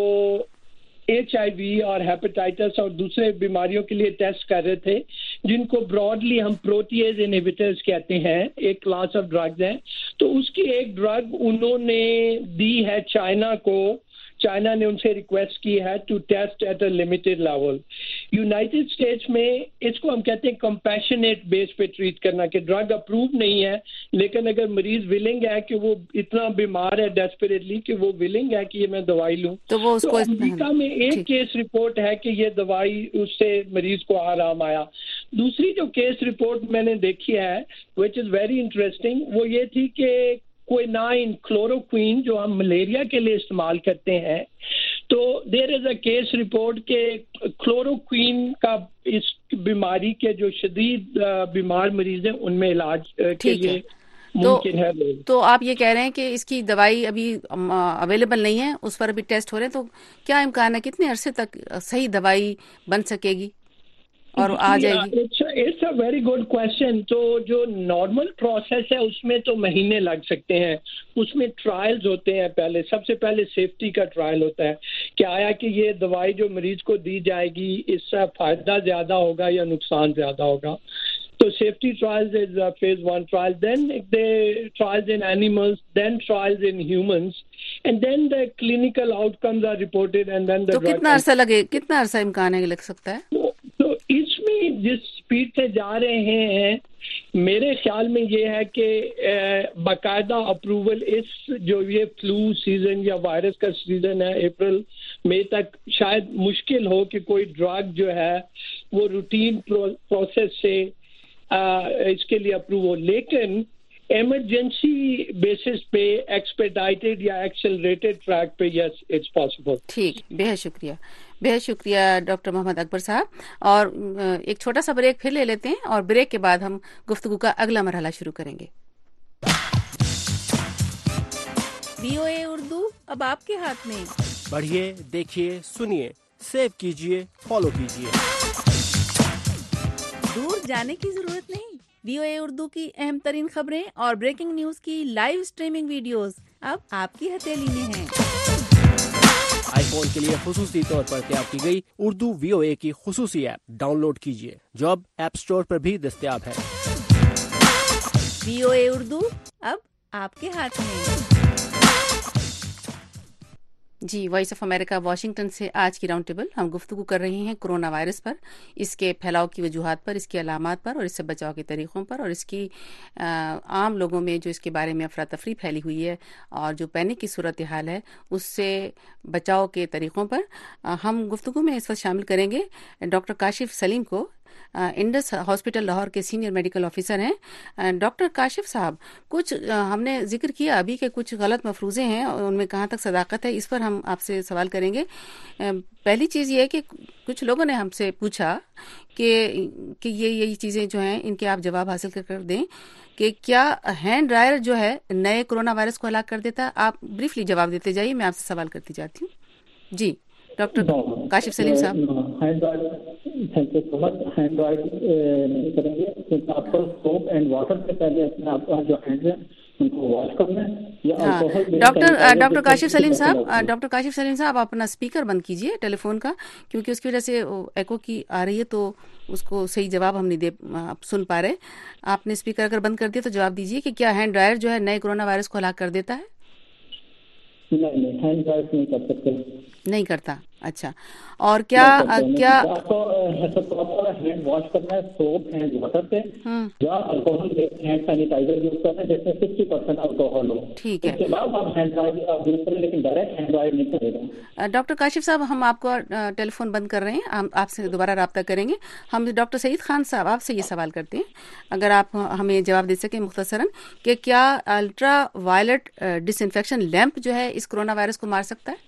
HIV اور ہیپاٹائٹس اور دوسرے بیماریوں کے لیے ٹیسٹ کر رہے تھے، جن کو براڈلی ہم پروٹیز انہیبیٹرز کہتے ہیں، ایک کلاس آف ڈرگز ہیں. تو اس کی ایک ڈرگ انہوں نے دی ہے چائنا کو، چائنا نے ان سے ریکویسٹ کی ہے to test at a limited level. United States میں اس کو ہم کہتے ہیں کمپیشنیٹ بیس پہ ٹریٹ کرنا، کہ ڈرگ اپروو نہیں ہے لیکن اگر مریض ولنگ ہے کہ وہ اتنا بیمار ہے ڈیسپریٹلی کہ وہ ولنگ ہے کہ یہ میں دوائی لوں، تو امریکہ میں ایک کیس رپورٹ ہے کہ یہ دوائی اس سے مریض کو آرام آیا. دوسری جو کیس رپورٹ میں نے دیکھی ہے which is very interesting، وہ یہ تھی کہ کوئنائن کلوروکوین جو ہم ملیریا کے لیے استعمال کرتے ہیں، تو دیر از اے کیس رپورٹ کہ کلوروکوین کا اس بیماری کے جو شدید بیمار مریض ہیں ان میں علاج کے لیے ممکن ہے. تو آپ یہ کہہ رہے ہیں کہ اس کی دوائی ابھی اویلیبل نہیں ہے، اس پر ابھی ٹیسٹ ہو رہے ہیں، تو کیا امکان ہے کتنے عرصے تک صحیح دوائی بن سکے گی اور آ جائے گی؟ It's a very good question. تو جو نارمل پروسیس ہے اس میں تو مہینے لگ سکتے ہیں، اس میں ٹرائلز ہوتے ہیں. سب سے پہلے سیفٹی کا ٹرائل ہوتا ہے کہ آیا کہ یہ دوائی جو مریض کو دی جائے گی اس سے فائدہ زیادہ ہوگا یا نقصان زیادہ ہوگا. So safety trials is phase 1 trial, then the trials in animals, then trials in humans, and then the clinical outcomes are reported, and then the تو کتنا عرصہ امکان ہے لگ سکتا ہے؟ تو اس میں جس سپیڈ سے جا رہے ہیں میرے خیال میں یہ ہے کہ باقاعدہ اپروول اس جو یہ فلو سیزن یا وائرس کا سیزن ہے اپریل مئی تک شاید مشکل ہو کہ کوئی ڈرگ جو ہے وہ روٹین پروسیس سے اس کے لیے اپروو ہو. لیکن ایمرجنسی بیسس پہ ایکسپیڈائٹڈ یا ایکسلریٹڈ ٹریک پہ یس اٹس پاسبل. ٹھیک، بہت شکریہ ڈاکٹر محمد اکبر صاحب. اور ایک چھوٹا سا بریک پھر لے لیتے ہیں اور بریک کے بعد ہم گفتگو کا اگلا مرحلہ شروع کریں گے. VOA اردو اب آپ کے ہاتھ میں. پڑھیے، دیکھیے، سنیے، سیو کیجیے، فالو کیجیے. دور جانے کی ضرورت نہیں. VOA اردو کی اہم ترین خبریں اور بریکنگ نیوز کی لائیو اسٹریمنگ ویڈیوز اب آپ کی ہتھیلی میں ہیں. آئی فون کے لیے خصوصی طور پر تیار کی گئی اردو VOA کی خصوصی ایپ ڈاؤن لوڈ کیجیے جو اب ایپ اسٹور پر بھی دستیاب ہے. VOA اردو اب آپ کے ہاتھ میں. جی، وائس آف امریکہ واشنگٹن سے آج کی راؤنڈ ٹیبل ہم گفتگو کر رہے ہیں کورونا وائرس پر، اس کے پھیلاؤ کی وجوہات پر، اس کی علامات پر اور اس سے بچاؤ کے طریقوں پر، اور اس کی عام لوگوں میں جو اس کے بارے میں افراتفری پھیلی ہوئی ہے اور جو پینک کی صورتحال ہے اس سے بچاؤ کے طریقوں پر. ہم گفتگو میں اس وقت شامل کریں گے ڈاکٹر کاشف سلیم کو، انڈس ہاسپٹل لاہور کے سینئر میڈیکل آفیسر ہیں. ڈاکٹر کاشف صاحب، کچھ ہم نے ذکر کیا ابھی کہ کچھ غلط مفروضے ہیں اور ان میں کہاں تک صداقت ہے، اس پر ہم آپ سے سوال کریں گے. پہلی چیز یہ ہے کہ کچھ لوگوں نے ہم سے پوچھا کہ یہی چیزیں جو ہیں ان کے آپ جواب حاصل کر دیں کہ کیا ہینڈ ڈرائر جو ہے نئے کورونا وائرس کو ہلاک کر دیتا ہے. آپ بریفلی جواب دیتے جائیے، میں آپ سے سوال کرتی جاتی ہوں. جی ڈاکٹر کاشف سلیم صاحب. Thank you so much. Hand dryer کریں گے آپ کو سوپ اینڈ واٹر سے پہلے اپنے آپ کا جو ہینڈ ہے ان کو واش کرنا ہے. ڈاکٹر کاشف سلیم صاحب آپ اپنا اسپیکر بند کیجیے ٹیلی فون کا، کیونکہ اس کی وجہ سے ایکو کی آ رہی ہے تو اس کو صحیح جواب ہم نہیں سن پا رہے. آپ نے اسپیکر اگر بند کر دیا تو جواب دیجیے کہ کیا ہینڈ ڈرائر جو ہے نئے کورونا وائرس کو ہلاک کر دیتا ہے؟ نہیں، ہینڈ ڈرائر نہیں کر سکتے. نہیں کرتا. اچھا، اور کیا آپ کو ہینڈ واش کرنا ہے سوپ اینڈ واٹر سے یا الکوہل ہینڈ سینیٹائزر یوز کرنا ہے جس میں 60% الکوہل ہو. ٹھیک ہے، اس کے بعد آپ ہینڈ ڈرائر یوز کریں لیکن ڈائریکٹ ہینڈ ڈرائر نہیں کرے گا. ڈاکٹر کاشف صاحب، ہم آپ کو ٹیلی فون بند کر رہے ہیں، ہم آپ سے دوبارہ رابطہ کریں گے. ہم ڈاکٹر سعید خان صاحب آپ سے یہ سوال کرتے ہیں، اگر آپ ہمیں جواب دے سکیں مختصراً کہ کیا ultraviolet disinfection lamp جو ہے اس کورونا وائرس کو مار سکتا ہے؟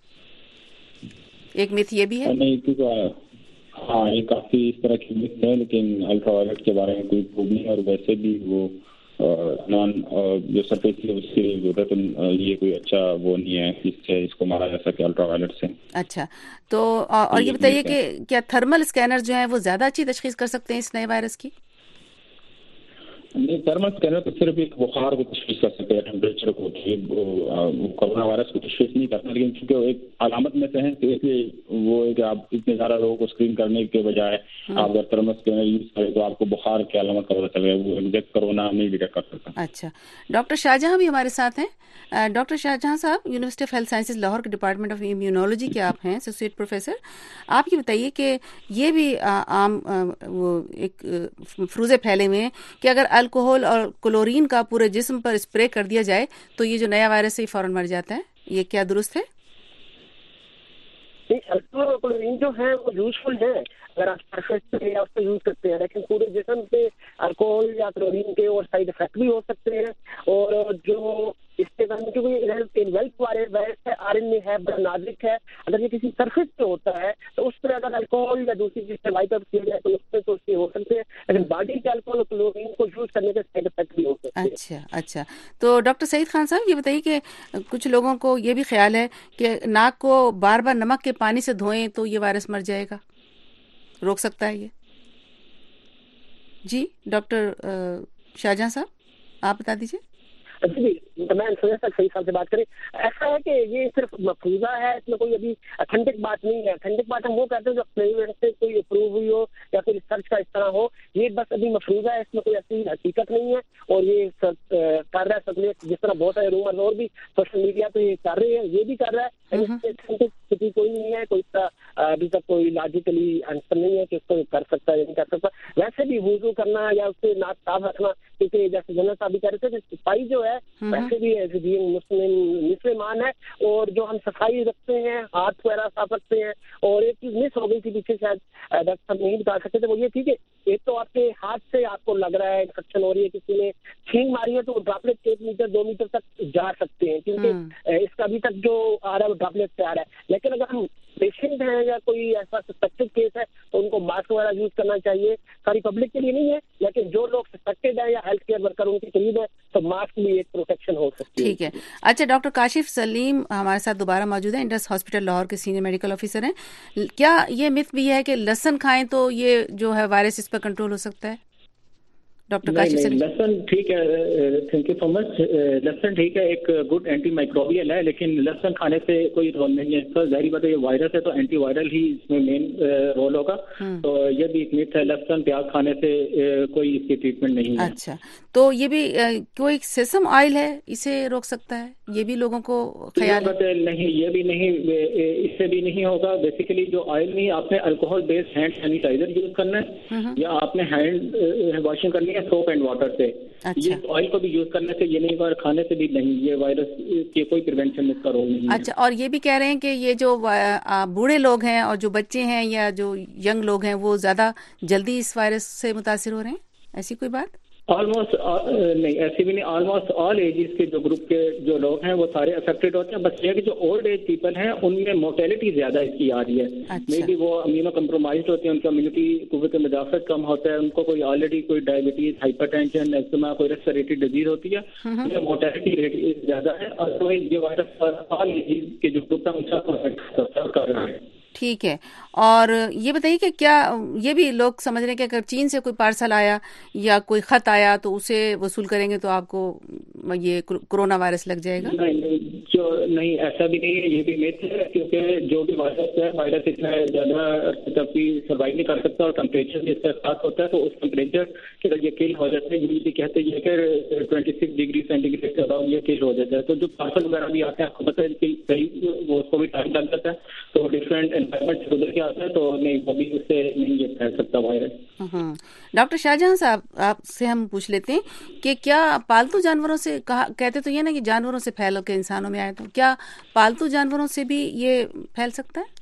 ایک میتھ یہ بھی ہے. نہیں، کیونکہ ہاں یہ کافی اس طرح کی میتھ ہے، لیکن الٹرا وائلٹ کے بارے میں کوئی پروف نہیں، اور ویسے بھی وہ نان جو سرفیس ہے اس کی ضرورت یہ کوئی اچھا وہ نہیں ہے جس سے اس کو مارا جا سکے الٹرا وائلٹ سے. اچھا، تو اور یہ بتائیے کہ کیا تھرمل اسکینر جو ہیں وہ زیادہ اچھی تشخیص کر سکتے ہیں اس نئے وائرس کی؟ نہیں، تھرمل اسکینر تو صرف ایک بخار کو تشخیص کر سکتے ہیں، ٹیمپریچر کو، کورونا وائرس کو تشخیص نہیں کرتا. لیکن چونکہ ایک علامت میں سے ہے کہ اس لیے وہ ہے کہ آپ اتنے زیادہ لوگوں کو اسکرین کرنے کے بجائے آپ اگر تھرمل اسکینر یوز کریں تو آپ کو بخار کی علامت کا پتہ چلے گا، وہ ایگزیکٹ کورونا نہیں ڈیٹیکٹ کر سکتا. اچھا، ڈاکٹر شاہجہاں بھی ہمارے ساتھ ہیں. ڈاکٹر شاہجہاں صاحب، university of health sciences Lahore کے ڈپارٹمنٹ آف امیونولوجی کے آپ ہیں ایسوسیٹ پروفیسر. آپ یہ بتائیے کہ یہ بھی عام وہ ایک مفروضے پھیلے ہوئے ہیں کہ اگر الکوہل اور کلورین کا پورے جسم پر اسپرے کر دیا جائے تو یہ جو نیا وائرس ہے یہ فوراً مر جاتا ہے، یہ کیا درست ہے؟ الکوہل اور کلورین جو ہے وہ یوزفل ہے اگر آپ سرفیس پہ اس کو یوز کرتے ہیں، لیکن پورے جسم پہ الکوہل یا کلورین کے اور سائڈ افیکٹ بھی ہو سکتے ہیں. اور جو اس کے بعد کیونکہ انویلپ وائرس ہے، RNA ہے، بڑا نازک ہے، اگر یہ کسی سرفیس پہ ہوتا ہے تو اس پہ اگر الکوہل یا دوسری چیز سے وائپ اپ کیا جائے تو اس پہ تو اس کے ہو سکتے ہیں، لیکن باڈی کے الکوہل اور کلورین کو یوز کرنے کے سائڈ افیکٹ بھی ہو سکتے ہیں. اچھا، تو ڈاکٹر سعید خان صاحب یہ بتائیے کہ کچھ لوگوں کو یہ بھی خیال ہے کہ ناک کو بار بار نمک کے پانی سے دھوئیں تو یہ وائرس مر جائے گا، روک سکتا ہے یہ؟ جی ڈاکٹر شاہجہاں صاحب آپ بتا دیجیے. جی میں صحیح سال سے بات کریں. ایسا ہے کہ یہ صرف مفروضہ ہے, اس میں کوئی ابھی اتھینٹک بات نہیں ہے. اتھینٹک بات ہم وہ کہتے ہیں جو ایکسپیریمنٹ سے کوئی اپروو ہوئی ہو یا کوئی ریسرچ کا اس طرح ہو. یہ بس ابھی مفروضہ ہے, اس میں کوئی ایسی حقیقت نہیں ہے. اور یہ کر رہا ہے جس طرح بہت سارے رومر اور بھی سوشل میڈیا پہ کر رہے ہیں, یہ بھی کر رہا ہے. اتھینٹک کوئی نہیں ہے, کوئی ابھی تک کوئی لاجیکلی آنسر نہیں ہے کہ اس کو کر سکتا ہے یا نہیں کر سکتا. ویسے بھی وضو کرنا یا اس سے ناک صاف رکھنا, کیونکہ جیسے جنرل صاحب بھی کہہ رہے تھے کہ صفائی جو ہے ویسے بھی مسلمان ہے, اور جو ہم صفائی رکھتے ہیں, ہاتھ وغیرہ صاف رکھتے ہیں. اور ایک چیز مس ہو گئی تھی پیچھے, شاید ڈاکٹر صاحب نہیں بتا سکتے تھے, وہ یہ ٹھیک ہے ایک تو آپ کے ہاتھ سے آپ کو لگ رہا ہے انفیکشن ہو رہی ہے, کسی نے چھینک ماری ہے تو وہ ڈراپلیٹ 1 میٹر 2 میٹر تک جا سکتے ہیں, کیونکہ اس کا ابھی تک جو آ رہا ہے وہ ڈراپلیٹ سے آ رہا ہے. لیکن اگر ہم پیشنٹ ہیں یا کوئی ایسا سسپیکٹڈ کیس ہے تو ان کو ماسک وغیرہ یوز کرنا چاہیے. ساری پبلک کے لیے نہیں ہے, لیکن جو لوگ سسپیکٹڈ ہیں یا ہیلتھ کیئر ورکر ان کے قریب ہے تو ماسک بھی ایک پروٹیکشن ہو سکتی ہے. ٹھیک ہے. اچھا, ڈاکٹر کاشف سلیم ہمارے ساتھ دوبارہ موجود ہیں, انڈس ہاسپٹل لاہور کے سینئر میڈیکل آفیسر ہیں. کیا یہ مت بھی ہے کہ لہسن کھائیں تو یہ جو ہے وائرس اس پر کنٹرول ہو سکتا ہے؟ ڈاکٹر کاشف سلیم. لہسن ٹھیک ہے, تھینک یو سو مچ. لہسن ٹھیک ہے, ایک گڈ اینٹی مائکروبیل ہے, لیکن لہسن کھانے سے کوئی رول نہیں ہے. تو ظاہری بات ہے یہ وائرس ہے تو اینٹی وائرل ہی اس میں مین رول ہوگا. تو یہ بھی ایک میتھ ہے, لہسن پیاز کھانے سے کوئی اس کی ٹریٹمنٹ نہیں ہے. اچھا, تو یہ بھی کوئی سیسم آئل ہے اسے روک سکتا ہے, یہ بھی لوگوں کو خیال ہے؟ نہیں, یہ بھی نہیں, اس سے بھی نہیں ہوگا. بیسیکلی جو آئل نہیں, آپ نے alcohol based hand sanitiser use کرنا ہے یا آپ نے ہینڈ واشنگ کرنی ہے سوپ اینڈ واٹر سے. یہ آئل کو بھی یوز کرنے سے یہ نہیں, اور کھانے سے بھی نہیں. یہ وائرس کی کوئی پریونشن اس کا رول نہیں ہے. اچھا, اور یہ بھی کہہ رہے ہیں کہ یہ جو بوڑھے لوگ ہیں اور جو بچے ہیں یا جو ینگ لوگ ہیں وہ زیادہ جلدی اس وائرس سے متاثر ہو رہے ہیں, ایسی کوئی بات؟ آلموسٹ نہیں, ایسی بھی نہیں. آلموسٹ آل ایجز کے جو گروپ کے جو لوگ ہیں وہ سارے افیکٹڈ ہوتے ہیں. بس یہ کہ جو اولڈ ایج پیپل ہیں ان میں مورٹیلٹی زیادہ اس کی آ رہی ہے. مے بی وہ امینو کمپرومائزڈ ہوتے ہیں, ان کا امیونٹی قوت مدافعت کم ہوتا ہے, ان کو کوئی آلریڈی کوئی ڈائبٹیز, ہائپر ٹینشن, ایسما, کوئی ریسپیریٹری ڈیزیز ہوتی ہے, مورٹیلٹی ریٹ زیادہ ہے. اور یہ وائرس آل ایجز کے جو گروپ ہیں ان سے افیکٹ کر رہا ہے. ٹھیک ہے. اور یہ بتائیے کہ کیا یہ بھی لوگ سمجھ رہے ہیں کہ اگر چین سے کوئی پارسل آیا یا کوئی خط آیا تو اسے وصول کریں گے تو آپ کو یہ کرونا وائرس لگ جائے گا؟ نہیں, ایسا بھی نہیں ہے, یہ بھی میتھ ہے. کیونکہ جو بھی وائرس ہے, وائرس اتنا زیادہ سروائیو نہیں کر سکتا, اور ٹمپریچر بھی اس کا خاص ہوتا ہے. تو اس ٹمپریچر کے یہ کل ہو جاتا ہے. یوزلی کہتے ہیں کہ 26 ڈگری سینٹی گریڈ کے بعد یہ کل ہو جاتا ہے. تو جو پارسل وغیرہ بھی آتے ہیں آپ کو پتہ ہے کہ کہیں وہ اس کو بھی ٹائم لگ جاتا ہے, تو ڈفرینٹ انوائرمنٹ گزر کے آتا ہے, تو نہیں وہ بھی اس سے نہیں یہ پھیل سکتا وائرس. ڈاکٹر شاہجہاں صاحب, آپ سے ہم پوچھ لیتے ہیں کہ کیا پالتو جانوروں سے کہتے تو یہ نا کہ جانوروں سے پھیل کے انسانوں میں آئے, تو کیا پالتو جانوروں سے بھی یہ پھیل سکتا ہے؟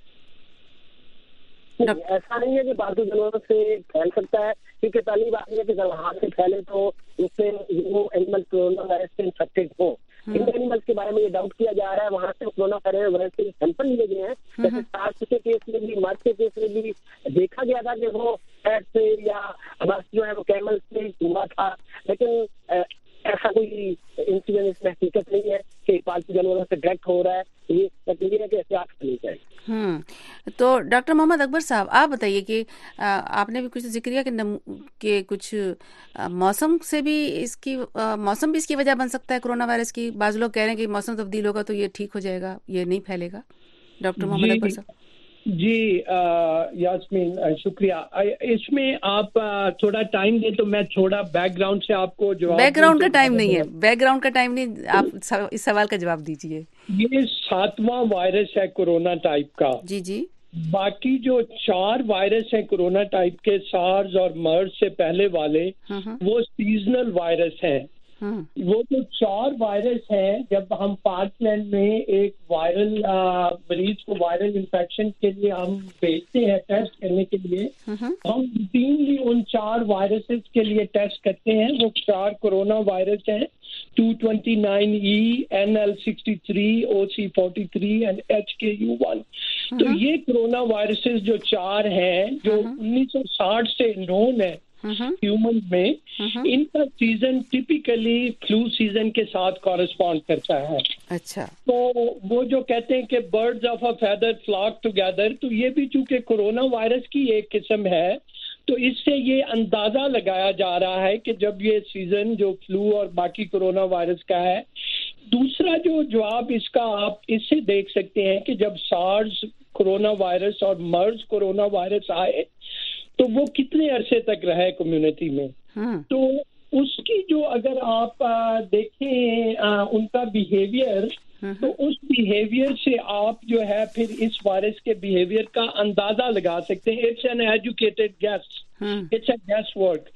ایسا نہیں ہے کہ پالتو جانوروں سے پھیل سکتا ہے, کیونکہ پہلی بات یہ ہے کہ جب ہاتھ سے پھیلے تو اس سے وہ اینیمل کرونا وائرس سے انفیکٹڈ ہو. ان اینیملس کے بارے میں یہ ڈاؤٹ کیا جا رہا ہے, وہاں سے کرونا وائرس کے سیمپل لیے گئے ہیں. جیسے سارس کے کیس میں بھی, مرض کے کیس میں بھی دیکھا گیا تھا کہ وہ پیٹ سے یا بس جو ہے وہ کیمل سے ہوا تھا, لیکن ایسا کوئی انسیڈنٹ اس میں حقیقت نہیں ہے کہ پالتو جانوروں سے ڈائریکٹ ہو رہا ہے. یہ ہے کہ احتیاط کرنی چاہیے. تو ڈاکٹر محمد اکبر صاحب, آپ بتائیے کہ آپ نے بھی کچھ ذکر کیا کہ کچھ موسم سے بھی اس کی وجہ بن سکتا ہے کرونا وائرس کی. بعض لوگ کہہ رہے ہیں کہ موسم تبدیل ہوگا تو یہ ٹھیک ہو جائے گا, یہ نہیں پھیلے گا. ڈاکٹر محمد اکبر صاحب. جی یاسمین شکریہ. اس میں آپ تھوڑا ٹائم دیں تو میں تھوڑا بیک گراؤنڈ سے آپ کو جواب. بیک گراؤنڈ کا ٹائم نہیں ہے, بیک گراؤنڈ کا ٹائم نہیں, آپ اس سوال کا جواب دیجیے. یہ 7واں وائرس ہے کورونا ٹائپ کا. جی جی. باقی جو 4 وائرس ہیں کورونا ٹائپ کے, سارز اور مرض سے پہلے والے, وہ سیزنل وائرس ہیں. وہ جو 4 وائرس ہیں, جب ہم پارک لینڈ میں ایک وائرل مریض کو وائرل انفیکشن کے لیے ہم بھیجتے ہیں ٹیسٹ کرنے کے لیے, ہم روٹینلی ان 4 وائرسز کے لیے ٹیسٹ کرتے ہیں. وہ 4 کورونا وائرس ہیں, 229E, NL63, OC43 and HKU1. تو یہ کورونا وائرسز جو 4 ہیں جو 1960 سے نون ہیں ہیومن میں, ان کا سیزن ٹپیکلی فلو سیزن کے ساتھ کورسپونڈ کرتا ہے. اچھا. تو وہ جو کہتے ہیں کہ birds of a feather flock together, تو یہ بھی چونکہ کورونا وائرس کی ایک قسم ہے تو اس سے یہ اندازہ لگایا جا رہا ہے کہ جب یہ سیزن جو فلو اور باقی کورونا وائرس کا ہے. دوسرا جو جواب اس کا آپ اس سے دیکھ سکتے ہیں کہ جب سارس کورونا وائرس اور مرز کورونا وائرس آئے تو وہ کتنے عرصے تک رہے کمیونٹی میں. تو اس کی جو اگر آپ دیکھیں ان کا بیہیویئر تو اس بیہیویئر سے آپ جو ہے پھر اس وائرس کے بیہیویئر کا اندازہ لگا سکتے ہیں. It's an educated guess, it's a guess work.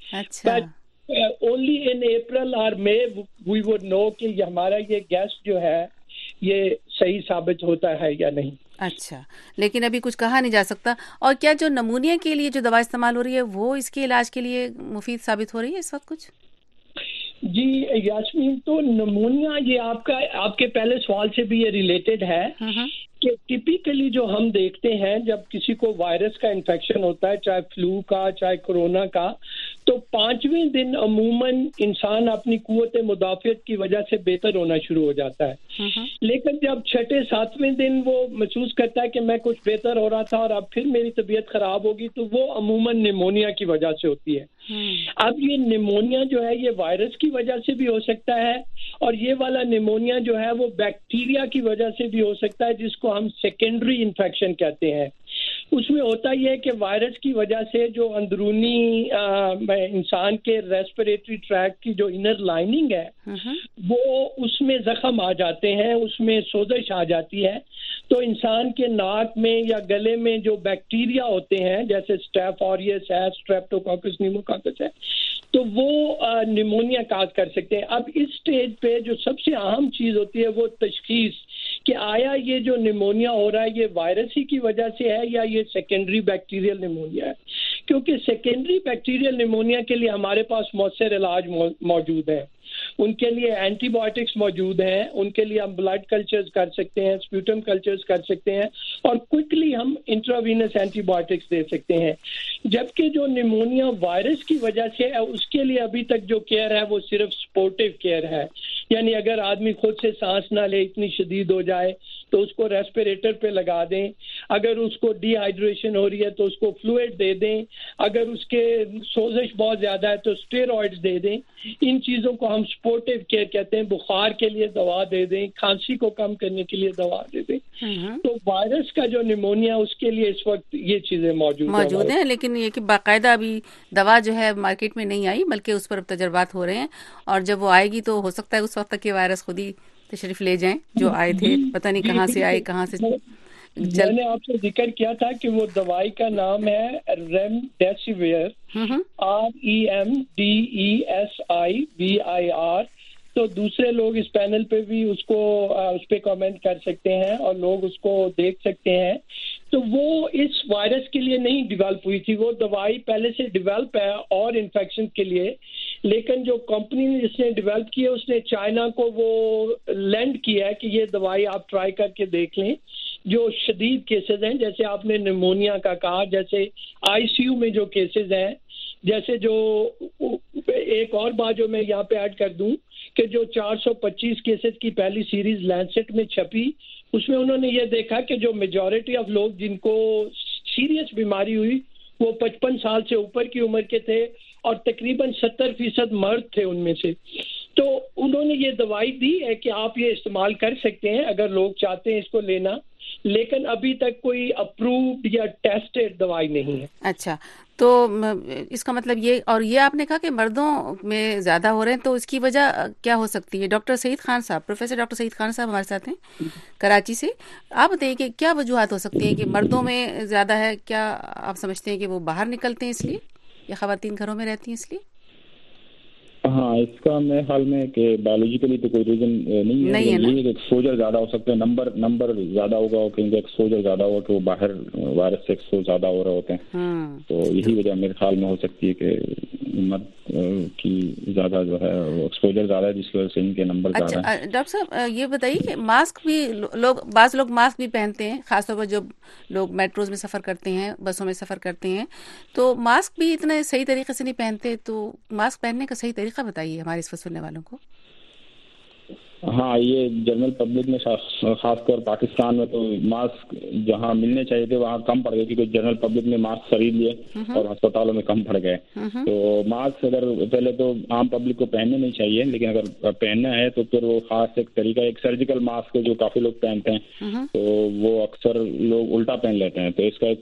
only in April or May we would know کہ ہمارا یہ گیس جو ہے یہ صحیح ثابت ہوتا ہے یا نہیں. اچھا, لیکن ابھی کچھ کہا نہیں جا سکتا. اور کیا جو نمونیا کے لیے جو دوا استعمال ہو رہی ہے وہ اس کے علاج کے لیے مفید ثابت ہو رہی ہے اس وقت کچھ؟ جی یاسمین, تو نمونیا یہ آپ کے پہلے سوال سے بھی یہ ریلیٹڈ ہے کہ ٹپیکلی جو ہم دیکھتے ہیں جب کسی کو وائرس کا انفیکشن ہوتا ہے, چاہے فلو کا چاہے کورونا کا, تو 5ویں دن عموماً انسان اپنی قوت مدافعت کی وجہ سے بہتر ہونا شروع ہو جاتا ہے. لیکن جب 6 7ویں دن وہ محسوس کرتا ہے کہ میں کچھ بہتر ہو رہا تھا اور اب پھر میری طبیعت خراب ہوگی, تو وہ عموماً نیمونیا کی وجہ سے ہوتی ہے. اب یہ نیمونیا جو ہے یہ وائرس کی وجہ سے بھی ہو سکتا ہے, اور یہ والا نیمونیا جو ہے وہ بیکٹیریا کی وجہ سے بھی ہو سکتا ہے, جس کو ہم سیکنڈری انفیکشن کہتے ہیں. اس میں ہوتا یہ ہے کہ وائرس کی وجہ سے جو اندرونی انسان کے ریسپریٹری ٹریکٹ کی جو انر لائننگ ہے وہ اس میں زخم آ جاتے ہیں, اس میں سوزش آ جاتی ہے. تو انسان کے ناک میں یا گلے میں جو بیکٹیریا ہوتے ہیں جیسے اسٹیف اوریس ہے, اسٹریپٹوکوکس نیموکوکس ہے, تو وہ نیمونیا کاز کر سکتے ہیں. اب اس سٹیج پہ جو سب سے اہم چیز ہوتی ہے وہ تشخیص کہ آیا یہ جو نیمونیا ہو رہا ہے یہ وائرس ہی کی وجہ سے ہے یا یہ سیکنڈری بیکٹیریل نیمونیا ہے. کیونکہ سیکنڈری بیکٹیریل نیمونیا کے لیے ہمارے پاس مؤثر علاج موجود ہے, ان کے لیے اینٹی بایوٹکس موجود ہیں, ان کے لیے ہم بلڈ کلچرز کر سکتے ہیں, سپیوٹم کلچرز کر سکتے ہیں, اور کوئکلی ہم انٹراوینس اینٹی بایوٹکس دے سکتے ہیں. جبکہ جو نیمونیا وائرس کی وجہ سے ہے اس کے لیے ابھی تک جو کیئر ہے وہ صرف سپورٹیو کیئر ہے. یعنی اگر آدمی خود سے سانس نہ لے, اتنی شدید ہو جائے تو اس کو ریسپیریٹر پہ لگا دیں, اگر اس کو ڈی ہائیڈریشن ہو رہی ہے تو اس کو فلوئڈ دے دیں, اگر اس کے سوزش بہت زیادہ ہے تو اسٹیرائڈز دے دیں. ان چیزوں کو ہم سپورٹیو کیئر کہتے ہیں. بخار کے لیے دوا دے دیں, کھانسی کو کم کرنے کے لیے دوا دے دیں. تو وائرس کا جو نیمونیا اس کے لیے اس وقت یہ چیزیں موجود ہیں, لیکن یہ کہ باقاعدہ ابھی دوا جو ہے مارکیٹ میں نہیں آئی, بلکہ اس پر اب تجربات ہو رہے ہیں, اور جب وہ آئے گی تو ہو سکتا ہے اس وقت تک یہ وائرس خود ہی تشریف لے جائیں جو آئے تھے, پتہ نہیں کہاں سے آئے کہاں سے. میں نے آپ سے ذکر کیا تھا کہ وہ دوائی کا نام ہے ریمڈیسیویر, REMDESIVIR. تو دوسرے لوگ اس پینل پہ بھی اس پہ کامنٹ کر سکتے ہیں اور لوگ اس کو دیکھ سکتے ہیں. تو وہ اس وائرس کے لیے نہیں ڈیولپ ہوئی تھی, وہ دوائی پہلے سے ڈیولپ ہے اور انفیکشن کے لیے, لیکن جو کمپنی جس نے ڈیولپ کی ہے اس نے چائنا کو وہ لینڈ کیا ہے کہ یہ دوائی آپ ٹرائی کر کے دیکھ لیں. جو شدید کیسز ہیں جیسے آپ نے نیمونیا کا کہا, جیسے آئی سی یو میں جو کیسز ہیں, جیسے جو ایک اور بات جو میں یہاں پہ ایڈ کر دوں کہ جو 425 کیسز کی پہلی سیریز لینسٹ میں چھپی, اس میں انہوں نے یہ دیکھا کہ جو میجورٹی آف لوگ جن کو سیریس بیماری ہوئی وہ 55 سال سے اوپر کی عمر کے تھے, اور تقریباً 70% مرد تھے ان میں سے. تو انہوں نے یہ دوائی دی ہے کہ آپ یہ استعمال کر سکتے ہیں اگر لوگ چاہتے ہیں اس کو لینا, لیکن ابھی تک کوئی اپرووڈ یا ٹیسٹڈ دوائی نہیں ہے. اچھا, تو اس کا مطلب یہ, اور یہ آپ نے کہا کہ مردوں میں زیادہ ہو رہے ہیں, تو اس کی وجہ کیا ہو سکتی ہے؟ ڈاکٹر سعید خان صاحب, پروفیسر ڈاکٹر سعید خان صاحب ہمارے ساتھ ہیں کراچی سے. آپ بتائیے کہ کیا وجوہات ہو سکتی ہیں کہ مردوں میں زیادہ ہے؟ کیا آپ سمجھتے ہیں کہ وہ باہر نکلتے ہیں اس لیے, یا خواتین گھروں میں رہتی ہیں اس لیے؟ ہاں, اس کا میرے خیال میں کہ بایولوجیکلی تو کوئی ریزن نہیں ہے, یہ کہ ایکسپوجر زیادہ ہو سکتا ہے, نمبر زیادہ ہوگا, کہیں ایکسپوجر زیادہ ہوگا کہ وہ باہر وائرس سے ایکسپوز زیادہ ہو رہے ہوتے ہیں. تو یہی وجہ میرے خیال میں ہو سکتی ہے کہ مرد کی زیادہ جو ہے ایکسپوجر زیادہ ہے, جس وجہ سے ان کے نمبر زیادہ ہیں. ڈاکٹر صاحب یہ بتائیے کہ ماسک بھی بعض لوگ ماسک بھی پہنتے ہیں, خاص طور پر جب لوگ میٹروز میں سفر کرتے ہیں, بسوں میں سفر کرتے ہیں, تو ماسک بھی اتنے صحیح طریقے سے نہیں پہنتے. تو ماسک پہننے کا صحیح طریقہ بتائیے ہمارے اس وقت سننے والوں کو. ہاں یہ جنرل پبلک میں خاص طور پاکستان میں تو ماسک جہاں ملنے چاہیے تھے وہاں کم پڑ گئے کیونکہ جنرل پبلک نے ماسک خرید لیے اور ہسپتالوں میں کم پڑ گئے. تو ماسک اگر پہلے تو عام پبلک کو پہننے نہیں چاہیے, لیکن اگر پہننا ہے تو پھر وہ خاص ایک طریقہ ایک سرجیکل ماسک جو کافی لوگ پہنتے ہیں تو وہ اکثر لوگ الٹا پہن لیتے ہیں. تو اس کا ایک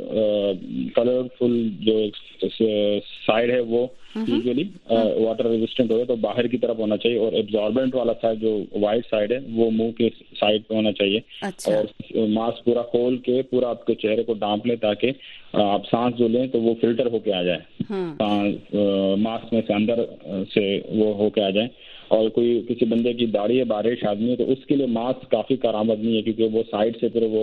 کلرفل جو سائڈ ہے وہ یوزلی واٹر ریزسٹنٹ ہوگا تو باہر کی طرف ہونا چاہیے, اور ایبزاربنٹ والا سائڈ جو وائٹ سائڈ ہے وہ منہ کے سائڈ پہ ہونا چاہیے. اور ماسک پورا کھول کے پورا آپ کے چہرے کو ڈانپ لیں تاکہ آپ سانس جو لیں تو وہ فلٹر ہو کے آ جائے, ماسک میں سے اندر سے وہ ہو کے آ جائے. اور کوئی کسی بندے کی داڑھی ہے, بارش آدمی ہے, تو اس کے لیے ماسک کافی کارآمد نہیں ہے کیونکہ وہ سائڈ سے پھر وہ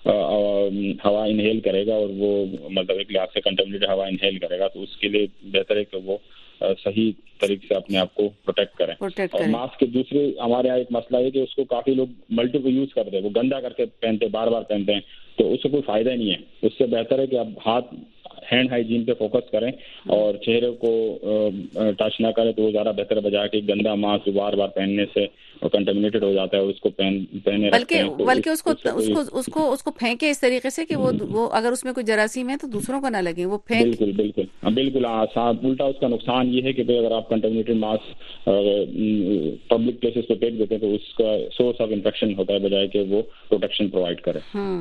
ہوا انہیل کرے گا اور وہ مطلب ایک لحاظ سے کنٹامنیٹڈ ہوا انہیل کرے گا. تو اس کے لیے بہتر ہے کہ وہ صحیح طریقے سے اپنے آپ کو پروٹیکٹ کریں. اور ماسک کے دوسرے ہمارے یہاں ایک مسئلہ ہے کہ اس کو کافی لوگ ملٹیپل یوز کرتے ہیں, وہ گندا کر کے پہنتے, بار بار پہنتے ہیں, تو اس سے کوئی فائدہ نہیں ہے. اس سے بہتر ہے کہ آپ ہینڈ ہائیجین پہ فوکس کریں اور چہرے کو ٹچ نہ کریں, تو وہ زیادہ بہتر بجائے کہ گندا ماسک بار بار پہننے سے کنٹامینیٹڈ ہو جاتا ہے اور اس کو پہنے بلکہ اس کو پھینکے اس طریقے سے کہ وہ اگر اس میں کوئی جراثیم ہے تو دوسروں کو نہ لگے, وہ پھینک. بالکل الٹا اس کا نقصان یہ ہے کہ اگر آپ کنٹامینیٹڈ ماسک پبلک پلیسز پہ پھینک دیتے ہیں تو اس کا سورس آف انفیکشن ہوتا ہے بجائے کہ وہ پروٹیکشن پرووائڈ کرے.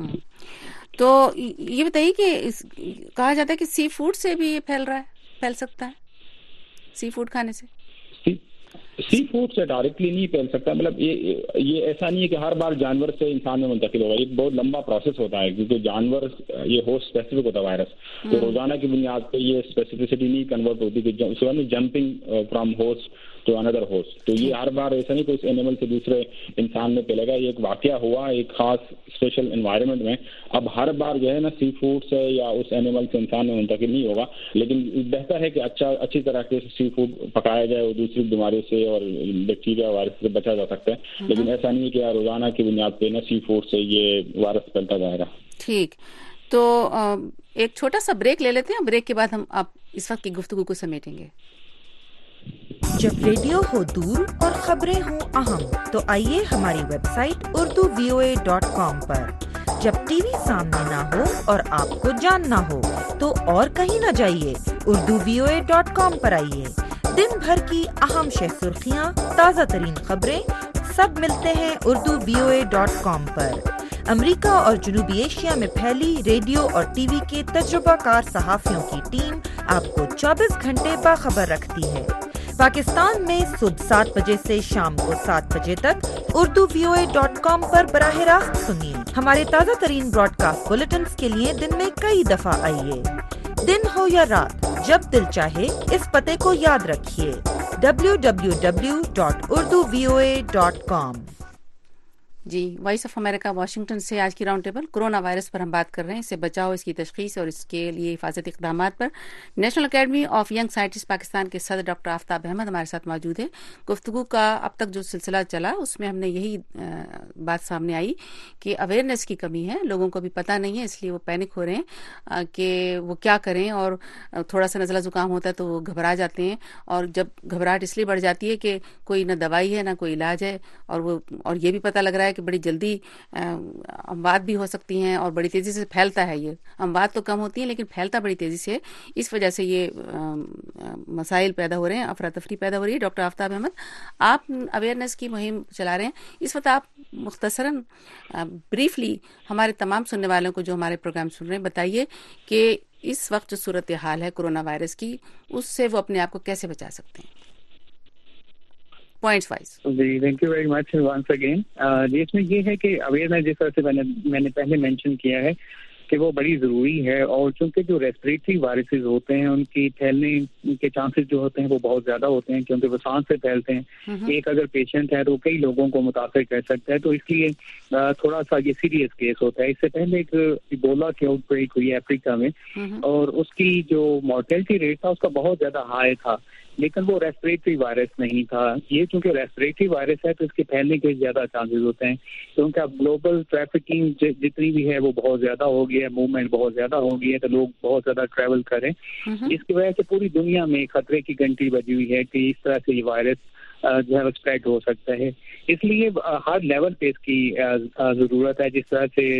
تو یہ بتائیے کہ کہا جاتا ہے کہ سی فوڈ سے بھی یہ پھیل سکتا ہے, سی فوڈ کھانے سے. سی فوڈ سے ڈائریکٹلی نہیں پھیل سکتا, مطلب یہ ایسا نہیں ہے کہ ہر بار جانور سے انسان میں منتقل ہوگا. یہ بہت لمبا پروسیس ہوتا ہے کیونکہ جانور یہ ہوسٹ اسپیسیفک ہوتا ہے وائرس, تو روزانہ کی بنیاد پہ یہ اسپیسیفسٹی نہیں کنورٹ ہوتی کہ jumping from host to another host. تو یہ ہر بار ایسا نہیں کہ اس اینیمل سے دوسرے انسان میں پھیلے گا. یہ ایک واقعہ ہوا ایک خاص اسپیشل انوائرمنٹ میں, اب ہر بار جو ہے نا سی فوڈ سے یا اس اینیمل سے انسان میں منتقل نہیں ہوگا, لیکن بہتر ہے کہ اچھی طرح سے سی فوڈ پکایا جائے اور دوسری بیماریوں سے اور بیکٹیریا وائرس سے بچا جا سکتا ہے. لیکن ایسا نہیں ہے کہ روزانہ کی بنیاد پہ نا سی فوڈ سے یہ وائرس پھیلتا جائے گا. ٹھیک, تو ایک چھوٹا سا بریک لے لیتے ہیں, بریک کے بعد ہم آپ اس وقت کی گفتگو کو سمیٹیں گے. جب ریڈیو ہو دور اور خبریں ہوں اہم تو آئیے ہماری ویب سائٹ urduvoa.com پر. جب ٹی وی سامنے نہ ہو اور آپ کو جاننا ہو تو اور کہیں نہ جائیے, urduvoa.com پر آئیے. دن بھر کی اہم شہ سرخیاں, تازہ ترین خبریں سب ملتے ہیں urduvoa.com پر. امریکہ اور جنوبی ایشیا میں پھیلی ریڈیو اور ٹی وی کے تجربہ کار صحافیوں کی ٹیم آپ کو 24 گھنٹے باخبر رکھتی ہے. پاکستان میں صبح 7 بجے سے شام کو 7 بجے تک urduvoa.com پر براہ راست سنیے. ہمارے تازہ ترین براڈ کاسٹ بلیٹنز کے لیے دن میں کئی دفعہ آئیے. دن ہو یا رات, جب دل چاہے اس پتے کو یاد رکھیے, www.urduvoa.com. جی, وائس آف امریکہ واشنگٹن سے آج کی راؤنڈ ٹیبل کورونا وائرس پر ہم بات کر رہے ہیں. اس سے بچاؤ, اس کی تشخیص اور اس کے لیے حفاظتی اقدامات پر national academy of young scientist Pakistan کے صدر ڈاکٹر آفتاب احمد ہمارے ساتھ موجود ہیں. گفتگو کا اب تک جو سلسلہ چلا اس میں ہم نے یہی بات سامنے آئی کہ اویئرنیس کی کمی ہے, لوگوں کو بھی پتہ نہیں ہے, اس لیے وہ پینک ہو رہے ہیں کہ وہ کیا کریں, اور تھوڑا سا نزلہ زکام ہوتا ہے تو وہ گھبرا جاتے ہیں, اور جب گھبراہٹ اس لیے بڑھ جاتی ہے کہ کوئی نہ دوائی ہے نہ کوئی علاج ہے, اور یہ بھی پتہ لگ رہا ہے کہ بڑی جلدی اموات بھی ہو سکتی ہیں اور بڑی تیزی سے پھیلتا ہے. یہ اموات تو کم ہوتی ہیں لیکن پھیلتا بڑی تیزی سے, اس وجہ سے یہ مسائل پیدا ہو رہے ہیں, افراتفری پیدا ہو رہی ہے. ڈاکٹر آفتاب احمد, آپ اویئرنیس کی مہم چلا رہے ہیں اس وقت, آپ مختصراً بریفلی ہمارے تمام سننے والوں کو جو ہمارے پروگرام سن رہے ہیں بتائیے کہ اس وقت جو صورتحال ہے کورونا وائرس کی, اس سے وہ اپنے آپ کو کیسے بچا سکتے ہیں پوائنٹس وائز. جی, thank you very much once again. جی, اس میں یہ ہے کہ اویئرنیس جس طرح سے میں نے پہلے مینشن کیا ہے کہ وہ بڑی ضروری ہے, اور چونکہ جو ریسپریٹری وائرسز ہوتے ہیں ان کی پھیلنے کے چانسز جو ہوتے ہیں وہ بہت زیادہ ہوتے ہیں کیونکہ وہ سانس سے پھیلتے ہیں. ایک اگر پیشنٹ ہے تو کئی لوگوں کو متاثر کر سکتا ہے, تو اس لیے تھوڑا سا یہ سیریس کیس ہوتا ہے. اس سے پہلے ایک ایبولا کی آؤٹ بریک ہوئی افریقہ میں, اور اس کی جو مورٹیلٹی ریٹ تھا اس کا بہت زیادہ ہائی تھا, لیکن وہ ریسپریٹری وائرس نہیں تھا. یہ چونکہ ریسپریٹری وائرس ہے تو اس کے پھیلنے کے زیادہ چانسز ہوتے ہیں, کیونکہ اب گلوبل ٹریفکنگ جتنی بھی ہے وہ بہت زیادہ ہو گئی ہے, موومنٹ بہت زیادہ ہو گئی ہے, تو لوگ بہت زیادہ ٹریول کریں. اس کی وجہ سے پوری دنیا میں خطرے کی گھنٹی بجی ہوئی ہے کہ اس طرح سے یہ وائرس جو ہے اسپریڈ ہو سکتا ہے. اس لیے ہر لیول پہ اس کی ضرورت ہے. جس طرح سے